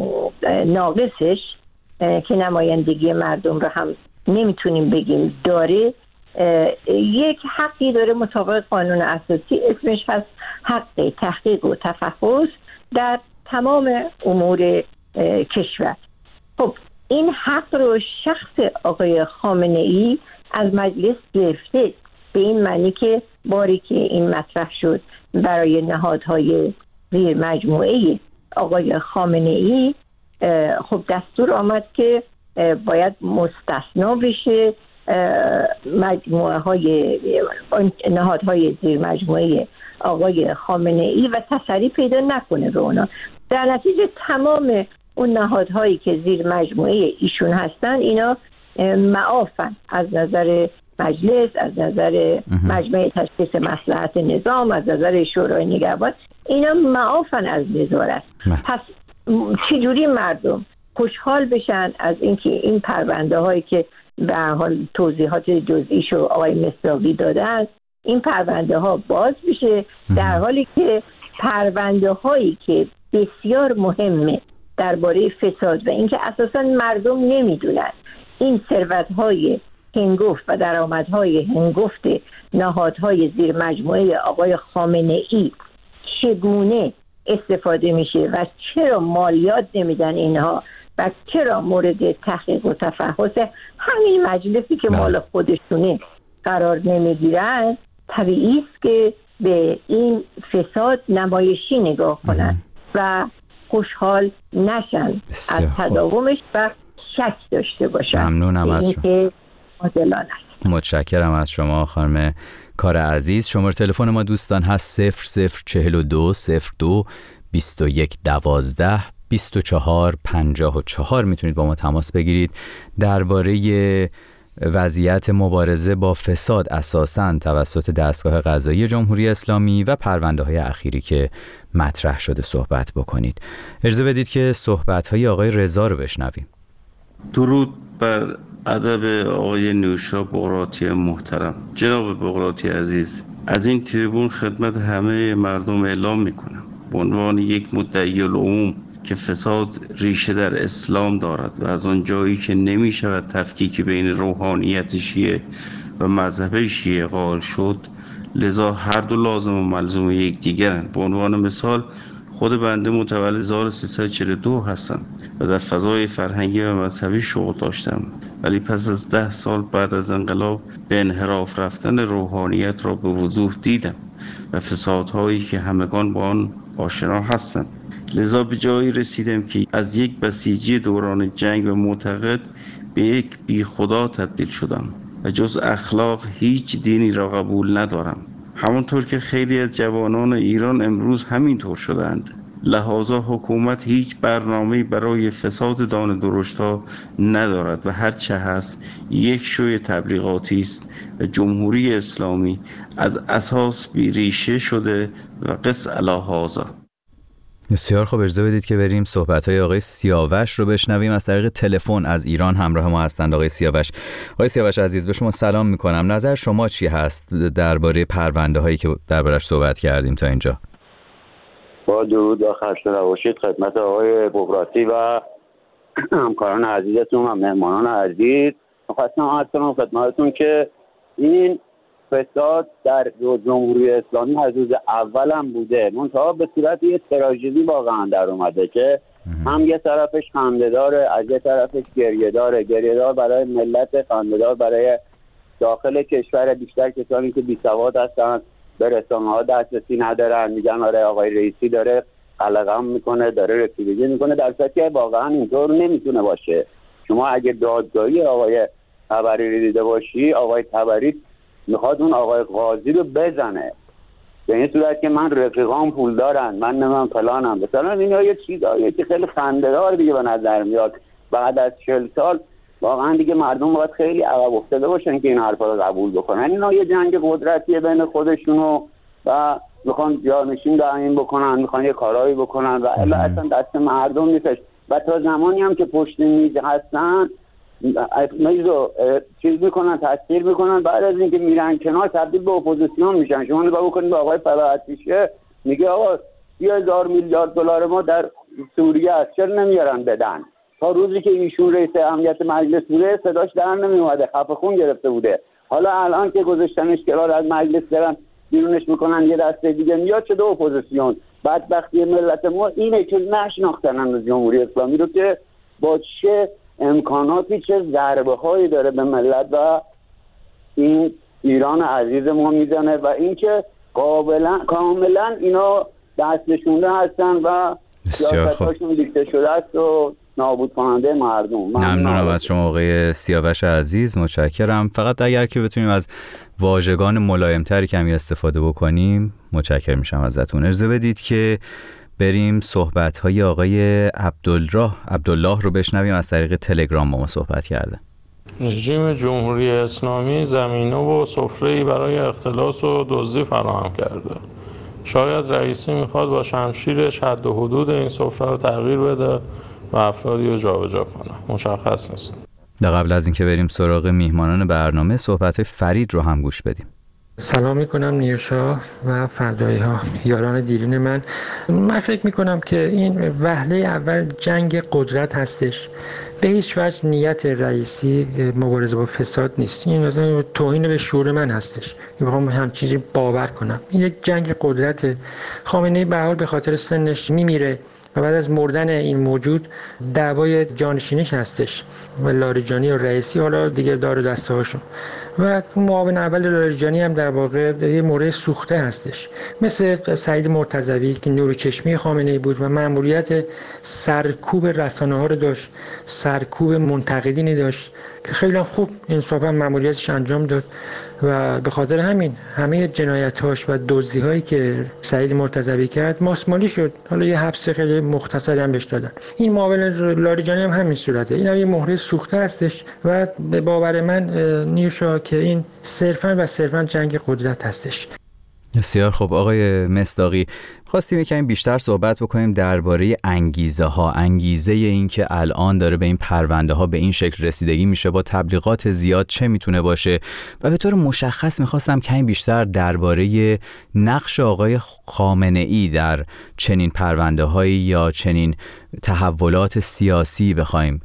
[SPEAKER 10] ناقصش که نمایندگی مردم رو هم نمیتونیم بگیم داره، یک حقی داره مطابق قانون اساسی، اسمش هست حق تحقیق و تفحص در تمام امور کشور. خب این حق رو شخص آقای خامنه ای از مجلس گرفته به این معنی که باری که این مطرح شد برای نهادهای زیر مجموعه آقای خامنه ای، خب دستور آمد که باید مستثنا بشه مجموعه های نهادهای زیر مجموعه آقای خامنه ای و تسری پیدا نکنه به اونا. در نتیجه تمام اون نهادهایی که زیر مجموعه ایشون هستن اینا معافن از نظر مجلس، از نظر مجمع تشخیص مصلحت نظام، از نظر شورای نگهبان، اینا معافن از نظارت. پس چجوری مردم خوشحال بشن از اینکه این پرونده هایی که به هر حال توضیحات جزئیشو آقای مصداقی دادن، این پرونده ها باز بشه، در حالی که پرونده هایی که بسیار مهمه درباره فساد و اینکه اساسا مردم نمیدونن این ثروت‌های هنگفت و درآمدهای هنگفت نهادهای زیر مجموعه آقای خامنه ای چگونه استفاده میشه و چرا مالیات نمیدن اینها و چرا مورد تحقیق و تفحص همین مجلسی که مال خودشونه قرار نمیگیرن، طبیعی است که به این فساد نمایشی نگاه کنن و خوشحال نشن از تداومش و شک داشته باشن.
[SPEAKER 5] ممنونم از شما.
[SPEAKER 10] متشکرم
[SPEAKER 5] از شما خانم کار عزیز. شماره تلفن ما دوستان هست صفر صفر چهل و دو صفر دو بیست و یک دوازده بیست و چهار پنجاه و چهار. میتونید با ما تماس بگیرید درباره وضعیت مبارزه با فساد اساساً توسط دستگاه قضایی جمهوری اسلامی و پرونده های اخیری که مطرح شده صحبت بکنید. اجازه بدید که صحبت های آقای رضا رو بشنویم.
[SPEAKER 17] درود بر ادب آقای نوشا بغراتی محترم. جناب بغراتی عزیز، از این تریبون خدمت همه مردم اعلام میکنم به عنوان یک مدعی العموم که فساد ریشه در اسلام دارد و از آن جایی که نمی شود تفکیک بین روحانیت شیعه و مذهب شیعه قائل شد، لذا هر دو لازم و ملزوم یکدیگرند. به عنوان مثال خود بنده متولد هزار و سیصد و چهل و دو هستم و در فضای فرهنگی و مذهبی شغل داشتم، ولی پس از ده سال بعد از انقلاب به انحراف رفتن روحانیت را به وضوح دیدم و فسادهایی که همگان با آن آشنا هستند. لذا به جایی رسیدم که از یک بسیجی دوران جنگ و معتقد به یک بی خدا تبدیل شدم و جز اخلاق هیچ دینی را قبول ندارم، همونطور که خیلی از جوانان ایران امروز همینطور شدند. لحاظا حکومت هیچ برنامه‌ای برای فساد دانه درشت‌ها ندارد و هر چه هست یک شوی تبلیغاتی است و جمهوری اسلامی از اساس بی ریشه شده و قص علی هذا.
[SPEAKER 5] بسیار خوب، اجازه بدید که بریم صحبت‌های آقای سیاوش رو بشنویم. از طریق تلفن از ایران همراه ما هستند آقای سیاوش. آقای سیاوش عزیز، به شما سلام می‌کنم. نظر شما چی هست درباره پرونده‌هایی که دربارش صحبت کردیم تا اینجا؟
[SPEAKER 18] با درود و خسته نباشید خدمت آقای بغراتی و همکاران عزیزتون و مهمانان عزیز. خواستم عرض کنم خدمتتون که این فساد در جمهوری اسلامی از روز اول هم بوده، منتها به صورت یه تراژدی واقعا در اومده که هم یه طرفش خنده داره، از یه طرفش گریه داره. گریه دار برای ملت، خنده دار برای داخل کشور. بیشتر کسانی که بی سواد هستن، به رسانه ها دسترسی ندارن، میگن آره آقای رئیسی داره قلقم میکنه، داره رسیدگی میکنه، در صورتی که واقعا اینطور نمیتونه باشه. شما اگه دادگاهی آقای طبری رو دیده باشی، آقای طبری میخواد اون آقای قاضی رو بزنه، به این صورت که من رفیقام پول دارن، من نمیم فلانم. مثلا اینا یه چیزایی که خیلی خنده‌دار دیگه به نظر میاد. بعد از چهل سال واقعا دیگه مردم باید خیلی عقب افتاده باشن که این حرفا رو قبول بکنن. اینا یه جنگ قدرتیه بین خودشونو و میخوان جانشین دائم بکنن، میخوان یه کارایی بکنن و الا اصلا دست مردم نیستش. و تا زمانی هم که پشت میز هستن میزو چیز میکنن، تاثیر میکنن، بعد از اینکه میرن کنار تبدیل به اپوزیسیون میشن. شما نگاه بکنید به آقای فرهادیشه، میگه آقا سی هزار میلیارد دلار ما در سوریه است، چرا نمیارن بدن؟ تا روزی که ایشون رئیس امنیت مجلس بوده صداش در نمیومده، خفه خون گرفته بوده. حالا الان که گذاشتنش کنار از مجلس دارن بیرونش میکنن، یه دسته دیگه میاد شده اپوزیسیون. بدبختی ملت ما اینه که نشناختن از جمهوری اسلامی رو که با چه امکاناتی، چه ضربه هایی داره به ملت و این ایران عزیز ما میزنه و اینکه کاملا کاملا اینا دست نشونده هستن و سیاستاشون دیکته شده است و نابود کننده مردم.
[SPEAKER 5] ممنونم از شما آقای سیاوش عزیز، متشکرم. فقط اگر که بتونیم از واژگان ملایم‌تری کمی استفاده بکنیم متشکر میشم ازتون. اجازه بدید که بریم صحبت‌های آقای عبدالله عبدالله رو بشنویم. از طریق تلگرام با ما صحبت کرده.
[SPEAKER 19] رژیم جمهوری اسلامی زمینه و سفره‌ای برای اختلاس و دزدی فراهم کرده. شاید رئیسی میخواد با شمشیرش حد و حدود این سفره رو تغییر بده و افرادی رو جابجا کنه. مشخص نیست.
[SPEAKER 5] در قبل از اینکه بریم سراغ میهمانان برنامه، صحبت فرید رو هم گوش بدیم.
[SPEAKER 7] سلام میکنم نیوشا و فردایی ها، یاران دیرین من. من فکر میکنم که این وهله اول جنگ قدرت هستش. به هیچ وجه نیت رئیسی مبارزه با فساد نیست. این توهین به شعور من هستش. میخوام هم چیزی باور کنم. این یک جنگ قدرت. خامنه‌ای به هر حال به خاطر سنش میمیره و بعد از مردن این موجود دعوای جانشینیش هستش و لاریجانی و رئیسی حالا دیگه دار دسته هاشون و معاون اول لاریجانی هم در واقع یه مورد سوخته هستش، مثل سعید مرتضوی که نور چشمی خامنه‌ای بود و مأموریت سرکوب رسانه ها رو داشت، سرکوب منتقدینی داشت که خیلی خوب انصافا مأموریتش انجام داد و به خاطر همین همه جنایت‌هاش و دزدی‌هایی که سعید مرتضوی کرد ماسمالی شد. حالا یه حبس خیلی مختصری هم بهش دادن. این معاون لاریجانی هم همین صورته. این هم یه مهره سوخته هستش و به باور من نیوشا که این صرفاً و صرفاً جنگ قدرت هستش.
[SPEAKER 5] بسیار خب آقای مصداقی، خواستیم یکم بیشتر صحبت بکنیم درباره انگیزه ها، انگیزه این که الان داره به این پرونده ها به این شکل رسیدگی میشه با تبلیغات زیاد چه میتونه باشه و به طور مشخص میخواستم کمی بیشتر درباره نقش آقای خامنه‌ای در چنین پرونده هایی یا چنین تحولات سیاسی بخوایم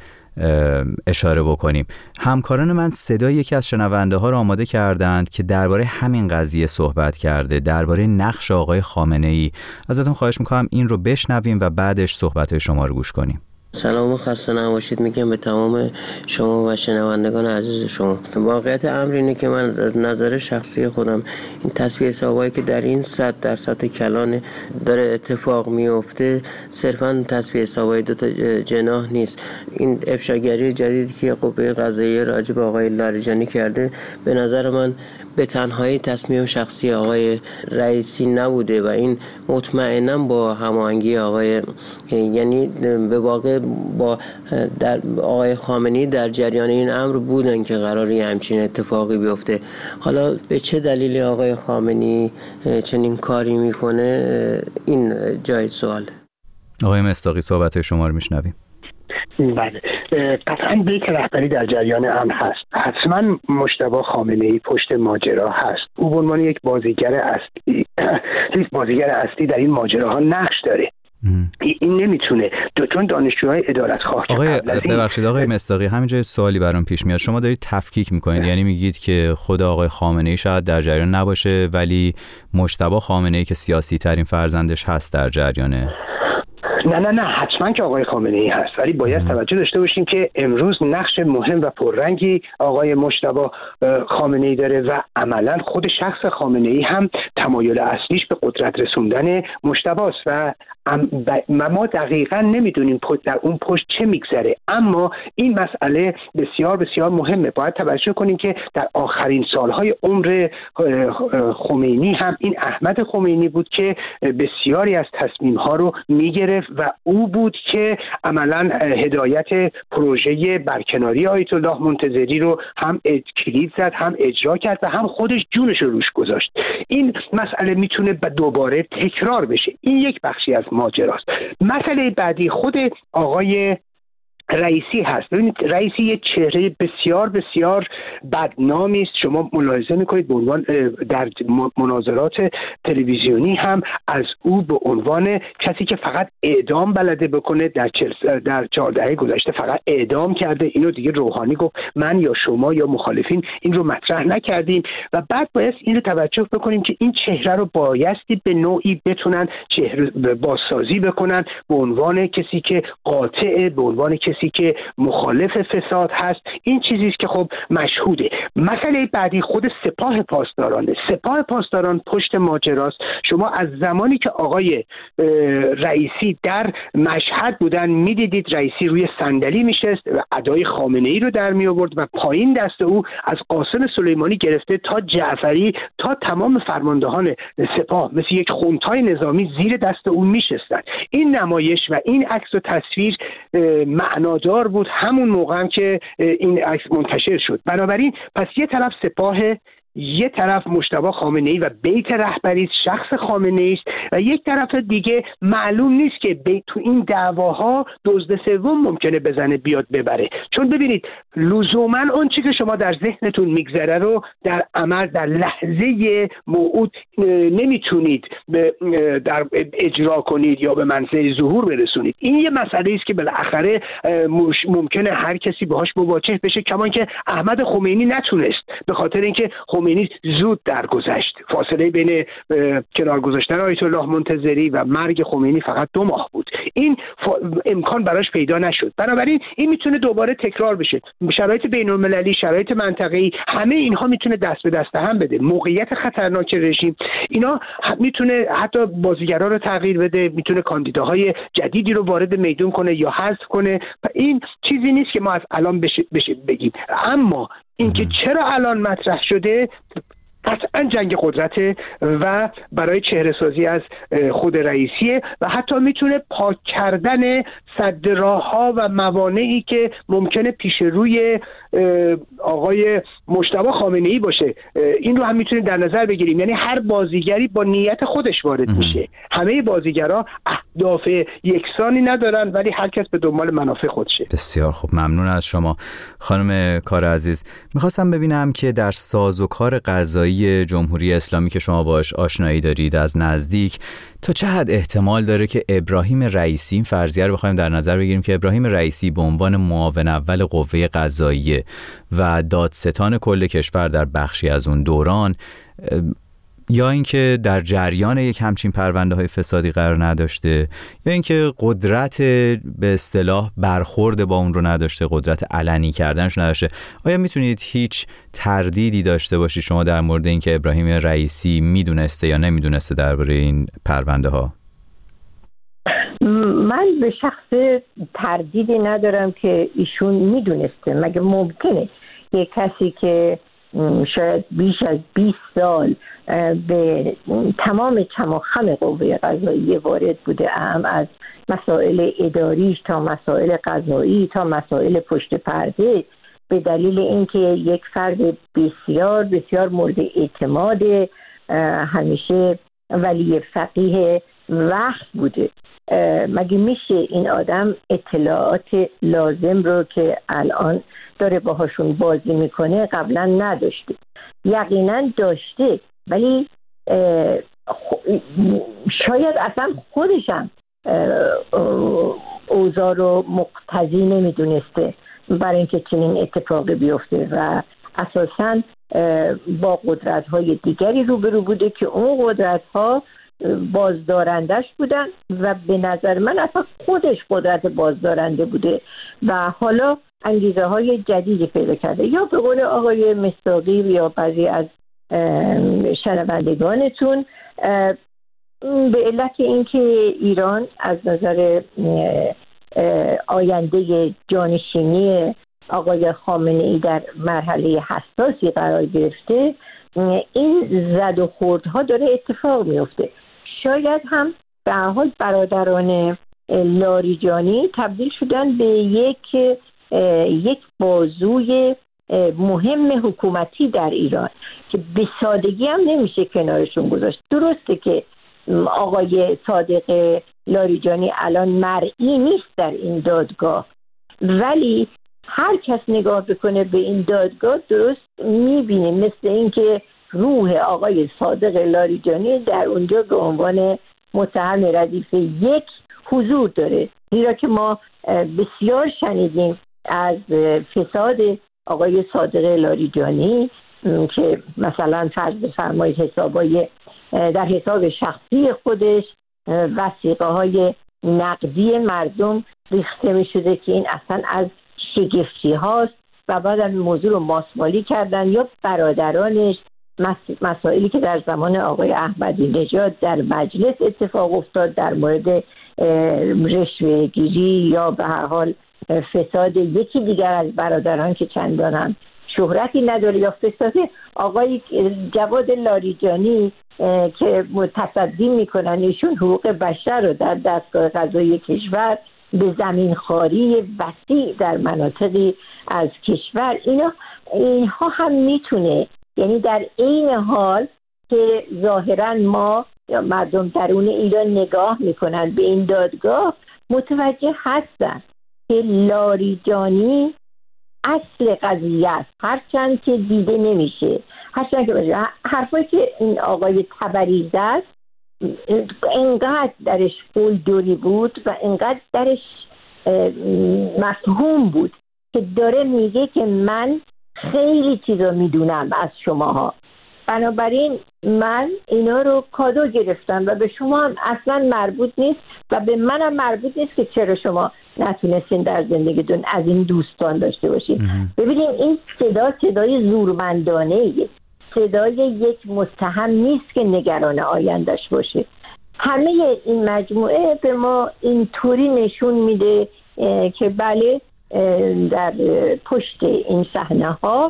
[SPEAKER 5] اشاره بکنیم. همکاران من صدای یکی از شنونده ها رو آماده کردند که درباره همین قضیه صحبت کرده، درباره نقش آقای خامنه‌ای. ازتون خواهش میکنم این رو بشنویم و بعدش صحبت شما رو گوش کنیم.
[SPEAKER 20] سلام و خسته نباشید میگم به تمام شما و شنوندگان عزیز شما. واقعیت امر اینه که من از نظر شخصی خودم این تصفیه حسابایی که در این سطح در سطح کلان داره اتفاق میفته صرفا تصفیه حسابای دو تا جناح نیست. این افشاگری جدیدی که قوه قضاییه راجع به آقای لاریجانی کرده به نظر من به تنهایی تصمیم شخصی آقای رئیسی نبوده و این مطمئنا با هماهنگی آقای یعنی به واقع با در آقای خامنه‌ای در جریان این امر بودن که قراری همچین اتفاقی بیفته. حالا به چه دلیلی آقای خامنه‌ای چنین کاری میکنه این جای سواله.
[SPEAKER 5] آقای مصداقی صحبت شما رو میشنویم.
[SPEAKER 11] بله، قطعا بیت رهبری در جریان امر هست. حتما مجتبی خامنه‌ای پشت ماجرا هست. او به عنوان یک بازیگر اصلی یک بازیگر اصلی در این ماجراها نقش داره. این نمیتونه چون دانشجوهای عدالتخواه.
[SPEAKER 5] آقای ببخشید آقای مصداقی، همینجا سوالی برام پیش میاد. شما دارید تفکیک میکنید، یعنی میگید که خود آقای خامنه‌ای شاید در جریان نباشه ولی مجتبی خامنه‌ای که سیاسی ترین فرزندش هست در جریانه.
[SPEAKER 11] نه نه نه حتما که آقای خامنه‌ای هست، ولی باید توجه داشته باشیم که امروز نقش مهم و پررنگی آقای مجتبی خامنه‌ای داره و عملا خود شخص خامنه‌ای هم تمایل اصلیش به قدرت رسوندن مجتبی است و ما دقیقاً نمیدونیم در اون پشت چه میگذره. اما این مسئله بسیار بسیار مهمه. باید توجه کنیم که در آخرین سالهای عمر خمینی هم این احمد خمینی بود که بسیاری از تصمیم‌ها رو میگرفت و او بود که عملاً هدایت پروژه برکناری آیت الله منتظری رو هم کلید زد، هم اجرا کرد و هم خودش جونش رو روش گذاشت. این مسئله میتونه دوباره تکرار بشه. این یک بخشی از ماجراست. مسئله بعدی خود آقای رئیسی هست. ببینید رئیسی یه چهره بسیار بسیار بدنامی است. شما ملاحظه میکنید به عنوان در مناظرات تلویزیونی هم از او به عنوان کسی که فقط اعدام بلده بکنه در در چهارده دهه گذشته فقط اعدام کرده. اینو دیگه روحانی گفت من یا شما یا مخالفین این رو مطرح نکردیم و بعد باید اینو توجه بکنیم که این چهره رو بایستی به نوعی بتونن چهره بازسازی بکنن به عنوان کسی که قاطع، به عنوان کسی که مخالف فساد هست. این چیزی است که خب مشهوده. مسئله بعدی خود سپاه پاسدارانه. سپاه پاسداران پشت ماجراست. شما از زمانی که آقای رئیسی در مشهد بودن میدیدید رئیسی روی صندلی میشست و ادای خامنه‌ای رو در می آورد و پایین دست او از قاسم سلیمانی گرفته تا جعفری تا تمام فرماندهان سپاه مثل یک خونتای نظامی زیر دست او میشستند. این نمایش و این عکس و تصویر معنادار بود همون موقع هم که این عکس منتشر شد. بنابراین پس یه طرف سپاه یه طرف مجتبی خامنه‌ای و بیت رهبری شخص خامنه‌ای است و یک طرف دیگه معلوم نیست که بیت تو این دعواها دزد سوم ممکنه بزنه بیاد ببره. چون ببینید لزوما اون چیزی که شما در ذهنتون میگذره رو در عمل در لحظه موعود نمیتونید در اجرا کنید یا به منزل ظهور برسونید. این یه مسئله است که بالاخره ممکنه هر کسی باهاش مواجه بشه، کما که احمد خمینی نتونست به خاطر اینکه خمینی زود درگذشت. فاصله بین کنار گذاشتن آیت الله منتظری و مرگ خمینی فقط دو ماه بود. این امکان براش پیدا نشد. بنابراین این میتونه دوباره تکرار بشه. شرایط بین‌المللی، شرایط منطقه‌ای، همه اینها میتونه دست به دست هم بده. موقعیت خطرناک رژیم اینا میتونه حتی بازیگرا رو تغییر بده، میتونه کاندیداهای جدیدی رو وارد میدون کنه یا حذف کنه. این چیزی نیست که ما از الان بشه, بشه بگیم. اما اینکه چرا الان مطرح شده قطعا جنگ قدرته و برای چهره سازی از خود رئیسیه و حتی میتونه پاک کردن سد راه‌ها و موانعی که ممکنه پیش روی آقای مجتبی خامنه‌ای باشه. این رو هم میتونیم در نظر بگیریم. یعنی هر بازیگری با نیت خودش وارد میشه. همه بازیگرا اهداف یکسانی ندارن ولی هر کس به دنبال منافع خودشه.
[SPEAKER 5] بسیار خوب، ممنون از شما خانم کار عزیز. میخواستم ببینم که در سازوکار قضایی جمهوری اسلامی که شما باش آشنایی دارید از نزدیک، تا چه حد احتمال داره که ابراهیم رئیسی، این فرضیه رو بخوایم در نظر بگیریم که ابراهیم رئیسی به عنوان معاون اول قوه قضاییه و دادستان کل کشور در بخشی از اون دوران، یا اینکه در جریان یک همچین پرونده های فسادی قرار نداشته، یا اینکه قدرت به اصطلاح برخورد با اون رو نداشته، قدرت علنی کردنش نداشته، آیا میتونید هیچ تردیدی داشته باشید شما در مورد اینکه ابراهیم رئیسی میدونسته یا نمیدونسته درباره این پرونده ها؟
[SPEAKER 10] من به شخص تردیدی ندارم که ایشون میدونسته. مگه ممکنه یک کسی که شاید بیش از بیست سال به تمام چماخم قوه قضاییه وارد بوده ام، از مسائل اداریش تا مسائل قضایی تا مسائل پشت پرده، به دلیل اینکه یک فرد بسیار بسیار مورد اعتماد، همیشه ولی فقیه وقت بوده، مگه میشه این آدم اطلاعات لازم رو که الان داره باهاشون بازی میکنه قبلا نداشته؟ یقینا داشته، ولی شاید اصلا خودشم اوضاع رو مقتضی نمیدونسته برای اینکه چنین اتفاقی بیفته و اساساً با قدرت‌های دیگری روبرو بوده که اون قدرت‌ها بازدارندش بودن و به نظر من اصلا خودش قدرت بازدارنده بوده و حالا انگیزه های جدیدی پیدا کرده. یا به قول آقای مصداقی یا بعضی از شنوندگانتون، به علت اینکه ایران از نظر آینده جانشینی آقای خامنه‌ای در مرحله حساسی قرار گرفته، این زد و خوردها داره اتفاق میفته. شاید هم به هر حال برادران لاریجانی تبدیل شدن به یک یک بازوی مهم حکومتی در ایران که به سادگی هم نمیشه کنارشون گذاشت. درسته که آقای صادق لاریجانی الان مرئی نیست در این دادگاه، ولی هر کس نگاه بکنه به این دادگاه درست میبینه مثل اینکه روح آقای صادق لاریجانی در اونجا به عنوان متهم ردیف یک حضور داره. زیرا که ما بسیار شنیدیم از فساد آقای صادق لاریجانی که مثلا فرض بفرمایید حسابای در حساب شخصی خودش وثیقه های نقدی مردم ریخته می شده که این اصلا از شگفتی هاست و بعد از موضوع رو ماسمالی کردن. یا برادرانش مسائلی که در زمان آقای احمدی نژاد در مجلس اتفاق افتاد در مورد رشوه گیری یا به هر حال فساد یکی دیگر از برادران که چندان هم شهرتی نداره، یا فساد آقای جواد لاریجانی که تصدی میکنن ایشون حقوق بشر رو در دستگاه قضایی کشور به زمینخواری وسیع در مناطقی از کشور. اینا اینها هم میتونه یعنی در این حال که ظاهرا ما یا مردم درون ایران نگاه میکنن به این دادگاه، متوجه هستن که لاریجانی اصل قضیه است، هرچند که دیده نمیشه، هرچند که باشه. حرفایی که این آقای تبریز است انقدر درش قلدری بود و انقدر درش مفهوم بود که داره میگه که من خیلی چیزا میدونم از شماها، بنابراین من اینا رو کادو گرفتم و به شما هم اصلا مربوط نیست و به منم مربوط نیست که چرا شما نتونستین در زندگیتون از این دوستان داشته باشید. ببینید این صدا صدای زورمندانه، صدای یک متهم نیست که نگران آیندهش باشه. همه این مجموعه به ما اینطوری نشون میده که بله در پشت این صحنه ها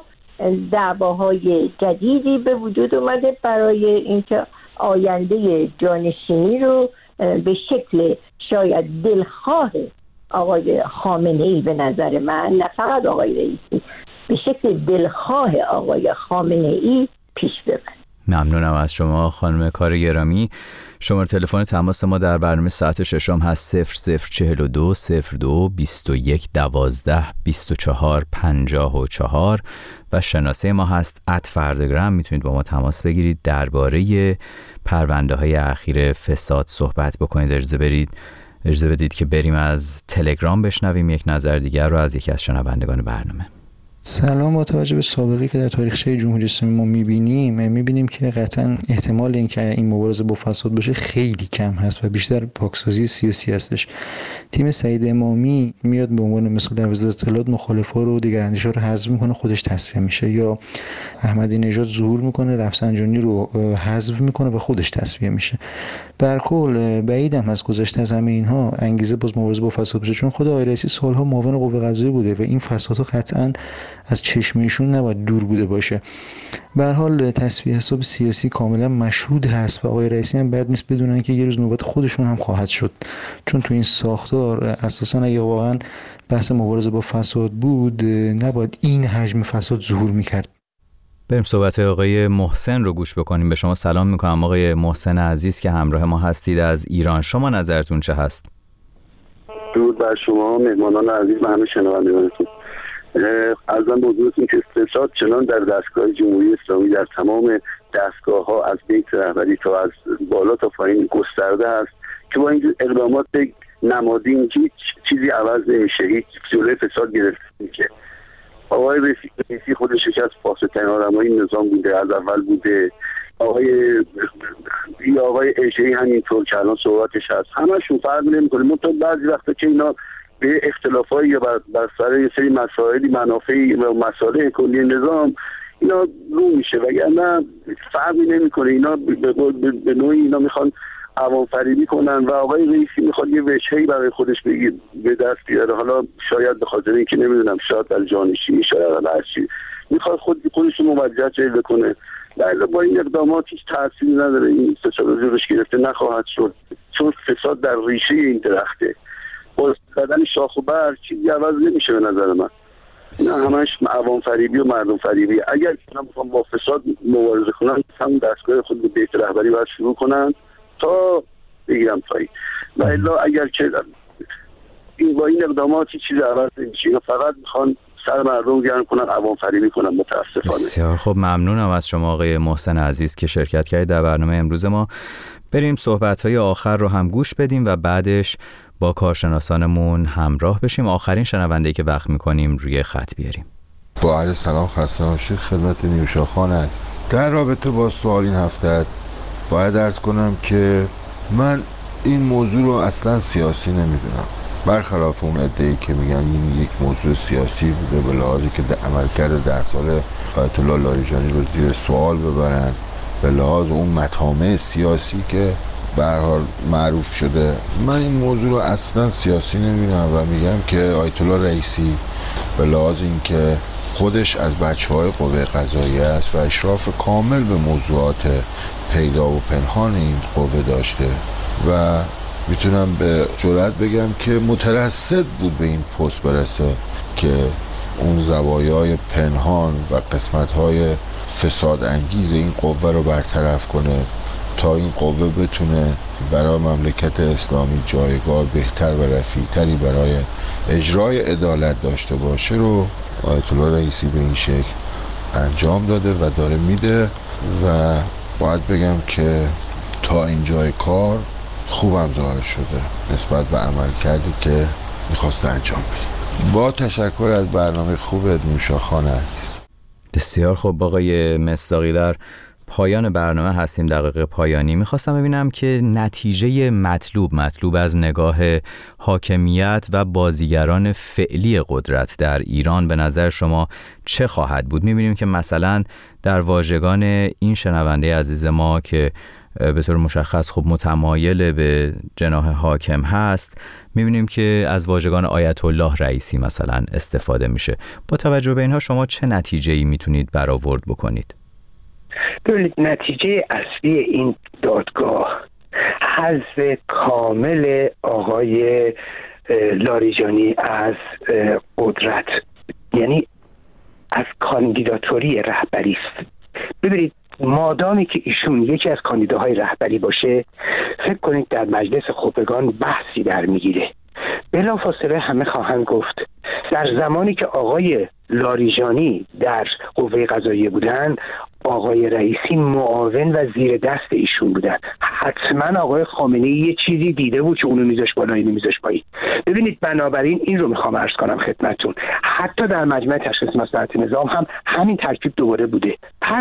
[SPEAKER 10] دعواهای جدیدی به وجود اومده برای اینکه آینده جانشینی رو به شکل شاید دلخواه آقای خامنه‌ای، به نظر من نه فقط آقای رئیسی، به شکل دلخواه آقای خامنه‌ای پیش ببرد.
[SPEAKER 5] ممنونم از شما خانم کار گرامی. شماره تلفن تماس ما در برنامه ساعت ششم هست صفر صفر چهل و دو صفر دو بیست و یک دوازده بیست و چهار پنجاه و چهار و شناسه ما هست ات فردگرام. میتونید با ما تماس بگیرید، درباره پرونده های اخیر فساد صحبت بکنید. اجازه برید اجازه بدید که بریم از تلگرام بشنویم یک نظر دیگر رو از یکی از شنوندگان برنامه.
[SPEAKER 21] سلام. با توجه به سابقه که در تاریخچه جمهوری اسلامی ما می‌بینیم می‌بینیم که قطعاً احتمال اینکه این مبارزه با فساد باشه خیلی کم هست و بیشتر پاکسازی سیاسی هستش. تیم سعید امامی میاد به عنوان مثال در وزارت اطلاعات مخالفا رو، دیگراندیشا رو حذف میکنه، خودش تصفیه میشه، یا احمدی نژاد ظهور میکنه، رفسنجانی رو حذف میکنه و خودش تصفیه میشه. در کل بعیدم از گذشته از همه اینها انگیزه باز مبارزه با فساد بشه، چون خود آقای رئیسی سالها معاون قوه قضاییه بوده و این فسادها قطعاً از چشم ایشون نباید دور بوده باشه. به هر حال تصفیه حساب سیاسی کاملا مشهود هست و آقای رئیسی هم بد نیست بدونن که یه روز نوبت خودشون هم خواهد شد، چون تو این ساختار اساسا اگه واقعا بحث مبارزه با فساد بود نباید این حجم فساد ظهور میکرد.
[SPEAKER 5] بریم صحبت آقای محسن رو گوش بکنیم. به شما سلام میکنم آقای محسن عزیز که همراه ما هستید از ایران. شما نظرتون چه هست؟
[SPEAKER 4] درود بر شما مهمانان عزیز و همه شنوندگانتون. ارزم به حضورتون که فساد چنان در دستگاه جمهوری اسلامی در تمام دستگاه ها از بیت رهبری تا از بالا تا پایین گسترده است که با این اقدامات نمادین هیچ چیزی عوض نمیشه، هیچ جلوی فساد گرفته نمیشه. آقای رئیسی خودش یکی از فاسدترین آدمای نظام بوده، از اول بوده. آقای یا آقای اژه‌ای همینطور که الان صحبتش هست، همشون فرق نمیکنه. منتها بعضی وقتا که اینا به اختلافایی یا بر, بر سر یه سری مسائلی منافعی و مصالح کلی نظام اینا رو میشه، وگرنه فرقی نمیکنه. اینا به, به, به نوعی اینا میخوان عوام فریبی کنن و آقای رئیسی میخواد یه وجهی برای خودش بگیر به دست بیاره. حالا شاید به خاطر اینکه نمیدونم شاید در جانشینی شاید هر چی میخواد خود خودش رو موجه جلوه کنه. ولی با این اقدامات هیچ تأثیری نداره، این فساد زورش گرفته نخواهد شد، چون فساد در ریشه این درخته. با بدن شاخ و برگ چیزی عوض نمیشه به نظر من. اینا همش عوام فریبی و مردم فریبی. اگر اینا بخوام با فساد مبارزه کنن، هم دستگاه خود به بیت رهبری باید شروع کنن تا بگیرم پایی. و الا اگر که این با این اقدامات چیزی عوض نمیشه، اینا فقط میخوان سر مردم گرم کنن، عوام فریبی کنن. متاسفانه.
[SPEAKER 5] بسیار خب، ممنونم از شما آقای محسن عزیز که شرکت کردید در برنامه امروز ما. بریم صحبت‌های آخر رو هم گوش بدیم و بعدش با کارشناسانمون همراه بشیم. آخرین شنونده‌ای که وقت می‌کنیم روی خط بیاریم.
[SPEAKER 22] با عرض سلام، خسته نباشید خدمت نیوشا خان است. در رابطه با سوال این هفته باید عرض کنم که من این موضوع رو اصلا سیاسی نمیدونم، برخلاف اون عده‌ای که میگن این یک موضوع سیاسی بوده به لحاظی که عملکرد ده سال آیت الله لاریجانی رو زیر سوال ببرن، به لحاظ اون مطامع سیاسی که به هر حال معروف شده. من این موضوع رو اصلا سیاسی نمیدونم و میگم که آیت الله رئیسی به لحاظ اینکه خودش از بچه‌های قوه قضاییه است و اشراف کامل به موضوعات پیدا و پنهان این قوه داشته و میتونم به جرئت بگم که مترصد بود به این پست برسه که اون زوایای پنهان و قسمت‌های فساد انگیز این قوه رو برطرف کنه تا این قوه بتونه برای مملکت اسلامی جایگاه بهتر و رفیع‌تری برای اجرای عدالت داشته باشه رو آیت الله رئیسی به این شکل انجام داده و داره میده و باید بگم که تا اینجای کار خوبم ظاهر شده نسبت به عمل کردی که میخواسته انجام بده. با تشکر از برنامه خوب نوشاخان عزیز.
[SPEAKER 5] بسیار خوب آقای مصداقی، در پایان برنامه هستیم، دقیقه پایانی. میخواستم ببینم که نتیجه مطلوب مطلوب از نگاه حاکمیت و بازیگران فعلی قدرت در ایران به نظر شما چه خواهد بود؟ میبینیم که مثلا در واژگان این شنونده عزیز ما که به طور مشخص خب متمایل به جناح حاکم هست، میبینیم که از واژگان آیت الله رئیسی مثلا استفاده میشه. با توجه به اینها شما چه نتیجه‌ای میتونید برآورد بکنید؟
[SPEAKER 11] ببینید، نتیجه اصلی این دادگاه حذف کامل آقای لاریجانی از قدرت، یعنی از کاندیداتوری رهبری است. ببینید، مادامی که ایشون یکی از کاندیداهای رهبری باشه، فکر کنید در مجلس خبرگان بحثی در میگیره. بلافاصله همه خواهند گفت در زمانی که آقای لاریجانی در قوه قضاییه بودن، آقای رئیسی معاون و زیر دست ایشون بودن. حتما آقای خامنه‌ای یه چیزی دیده بود که اونو میذاش بالا اینو میذاش پایین. ببینید، بنابراین این رو میخوام عرض کنم خدمتتون، حتی در مجمع تشخیص مصلحت نظام هم همین ترکیب دوباره بوده. پس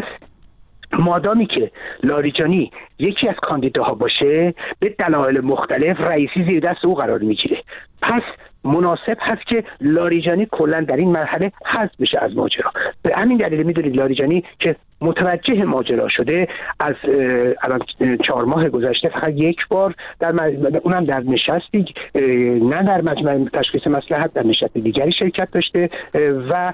[SPEAKER 11] مادامی که لاریجانی یکی از کاندیداها باشه، به دلایل مختلف رئیسی زیر دست او قرار میگیره. پس مناسب هست که لاریجانی کلا در این مرحله حذف بشه از ماجرا. به همین دلیل میدونید لاریجانی که متوجه ماجرا شده، از الان چهار ماه گذشته فقط یک بار در مج... اونم در نشستی، نه در مجمع تشخیص مصلحت، در نشست دیگری شرکت داشته و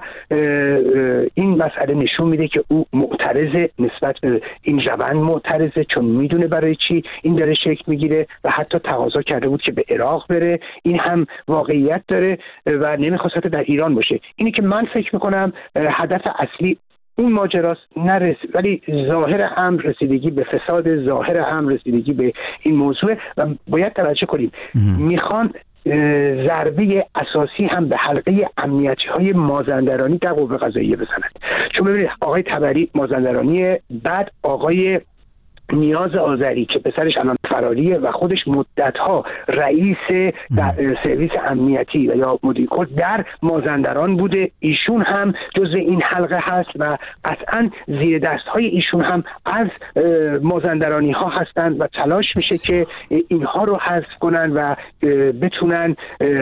[SPEAKER 11] این مسئله نشون میده که او معترض نسبت به این روند، معترضه چون میدونه برای چی این داره شکل میگیره و حتی تقاضا کرده بود که به عراق بره. این هم واقعیت داره و نمیخواست در ایران باشه. اینی که من فکر میکنم هدف اصلی این ماجراست، نرس ولی ظاهر امر رسیدگی به فساد، ظاهر امر رسیدگی به این موضوع و باید توجه کنیم. میخوان ضربه اساسی هم به حلقه امنیتی های مازندرانی در قوه قضاییه بزنند. چون ببینید، آقای طبری مازندرانی، بعد آقای نیاز آذری که پسرش الان فراریه و خودش مدتها رئیس سرویس امنیتی و یا مدیر کل در مازندران بوده، ایشون هم جزء این حلقه هست و قطعا زیر دست های ایشون هم از مازندرانی ها هستند و تلاش میشه که اینها رو حذف کنن و بتونن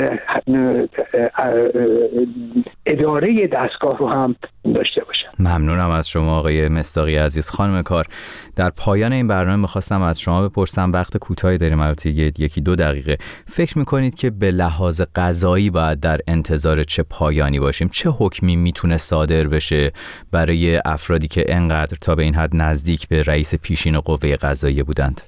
[SPEAKER 11] اداره دستگاه رو هم داشته باشن.
[SPEAKER 5] ممنونم از شما آقای مصداقی عزیز. خانم کار، در پایان این برنامه میخواستم از شما بپرسم، وقت کوتاهی داریم، البته یکی دو دقیقه، فکر میکنید که به لحاظ قضایی باید در انتظار چه پایانی باشیم؟ چه حکمی میتونه صادر بشه برای افرادی که انقدر تا به این حد نزدیک به رئیس پیشین قوه قضاییه بودند؟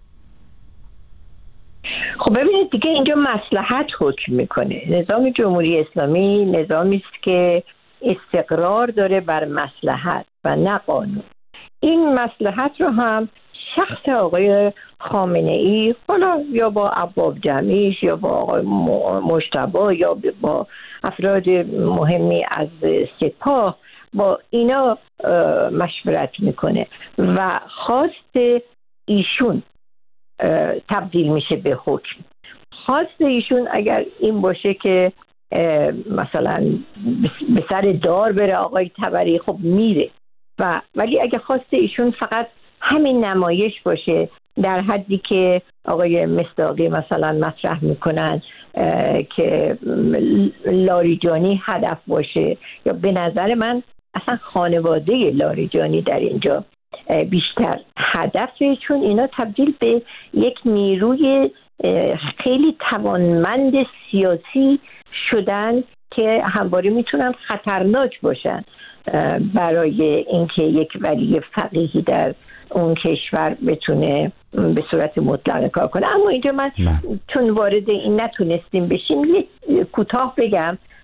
[SPEAKER 10] خب ببینید دیگه اینجا مصلحت حکم میکنه. نظام جمهوری اسلامی نظامی است که استقرار داره بر مصلحت و نه قانون. این مصلحت رو هم شخص آقای خامنه‌ای، حالا یا با ابواب جمعیش یا با آقای مجتبی یا با افراد مهمی از سپاه، با اینا مشورت میکنه و خواست ایشون تبدیل میشه به حکم. خواست ایشون اگر این باشه که مثلا به سر دار بره آقای طبری، خب میره، و ولی اگه خواست ایشون فقط همین نمایش باشه در حدی که آقای مصداقی مثلا مطرح میکنن که لاریجانی هدف باشه، یا به نظر من اصلا خانواده لاریجانی در اینجا بیشتر هدفه، چون اینا تبدیل به یک نیروی خیلی توانمند سیاسی شدن که همواره میتونن خطرناک باشن برای اینکه یک ولی فقیهی در اون کشور بتونه به صورت مطلقه کار کنه. اما اینجا من نه. چون وارد این نتونستیم بشیم، یک کوتاه بگم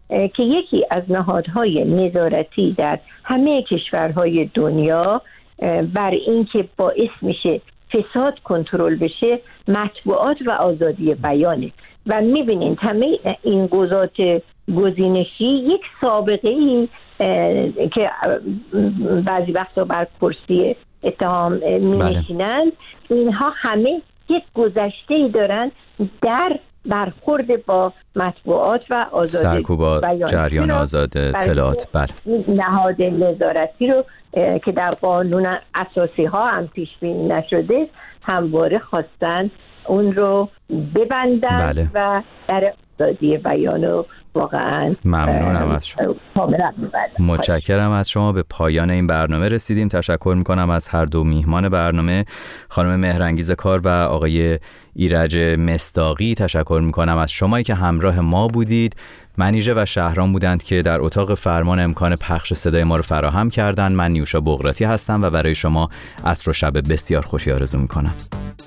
[SPEAKER 10] که یکی از نهادهای نظارتی در همه کشورهای دنیا بر این که باعث میشه فساد کنترل بشه مطبوعات و آزادی بیانه. و میبینین همه این گذات گزینشی یک سابقه ای که بعضی وقتا بر کرسی اتهام می نشینند، اینها همه یک گذشته ای دارن در برخورد با مطبوعات و آزادی
[SPEAKER 5] سرکوب جریان آزاد اطلاعات. بله،
[SPEAKER 10] نهاد نظارتی رو که در قانون اساسی ها هم پیش بینی نشده همواره خواستن اون رو ببندن.
[SPEAKER 5] بله.
[SPEAKER 10] و در آزادی بیان رو واقعا
[SPEAKER 5] ممنونم از شما. متشکرم از شما. به پایان این برنامه رسیدیم. تشکر میکنم از هر دو میهمان برنامه، خانم مهرانگیز کار و آقای ایرج مصداقی. تشکر میکنم از شمایی که همراه ما بودید. منیژه و شهرام بودند که در اتاق فرمان امکان پخش صدای ما رو فراهم کردند. من نیوشا بغراتی هستم و برای شما عصر و شب بسیار خوشی آرزو میکنم.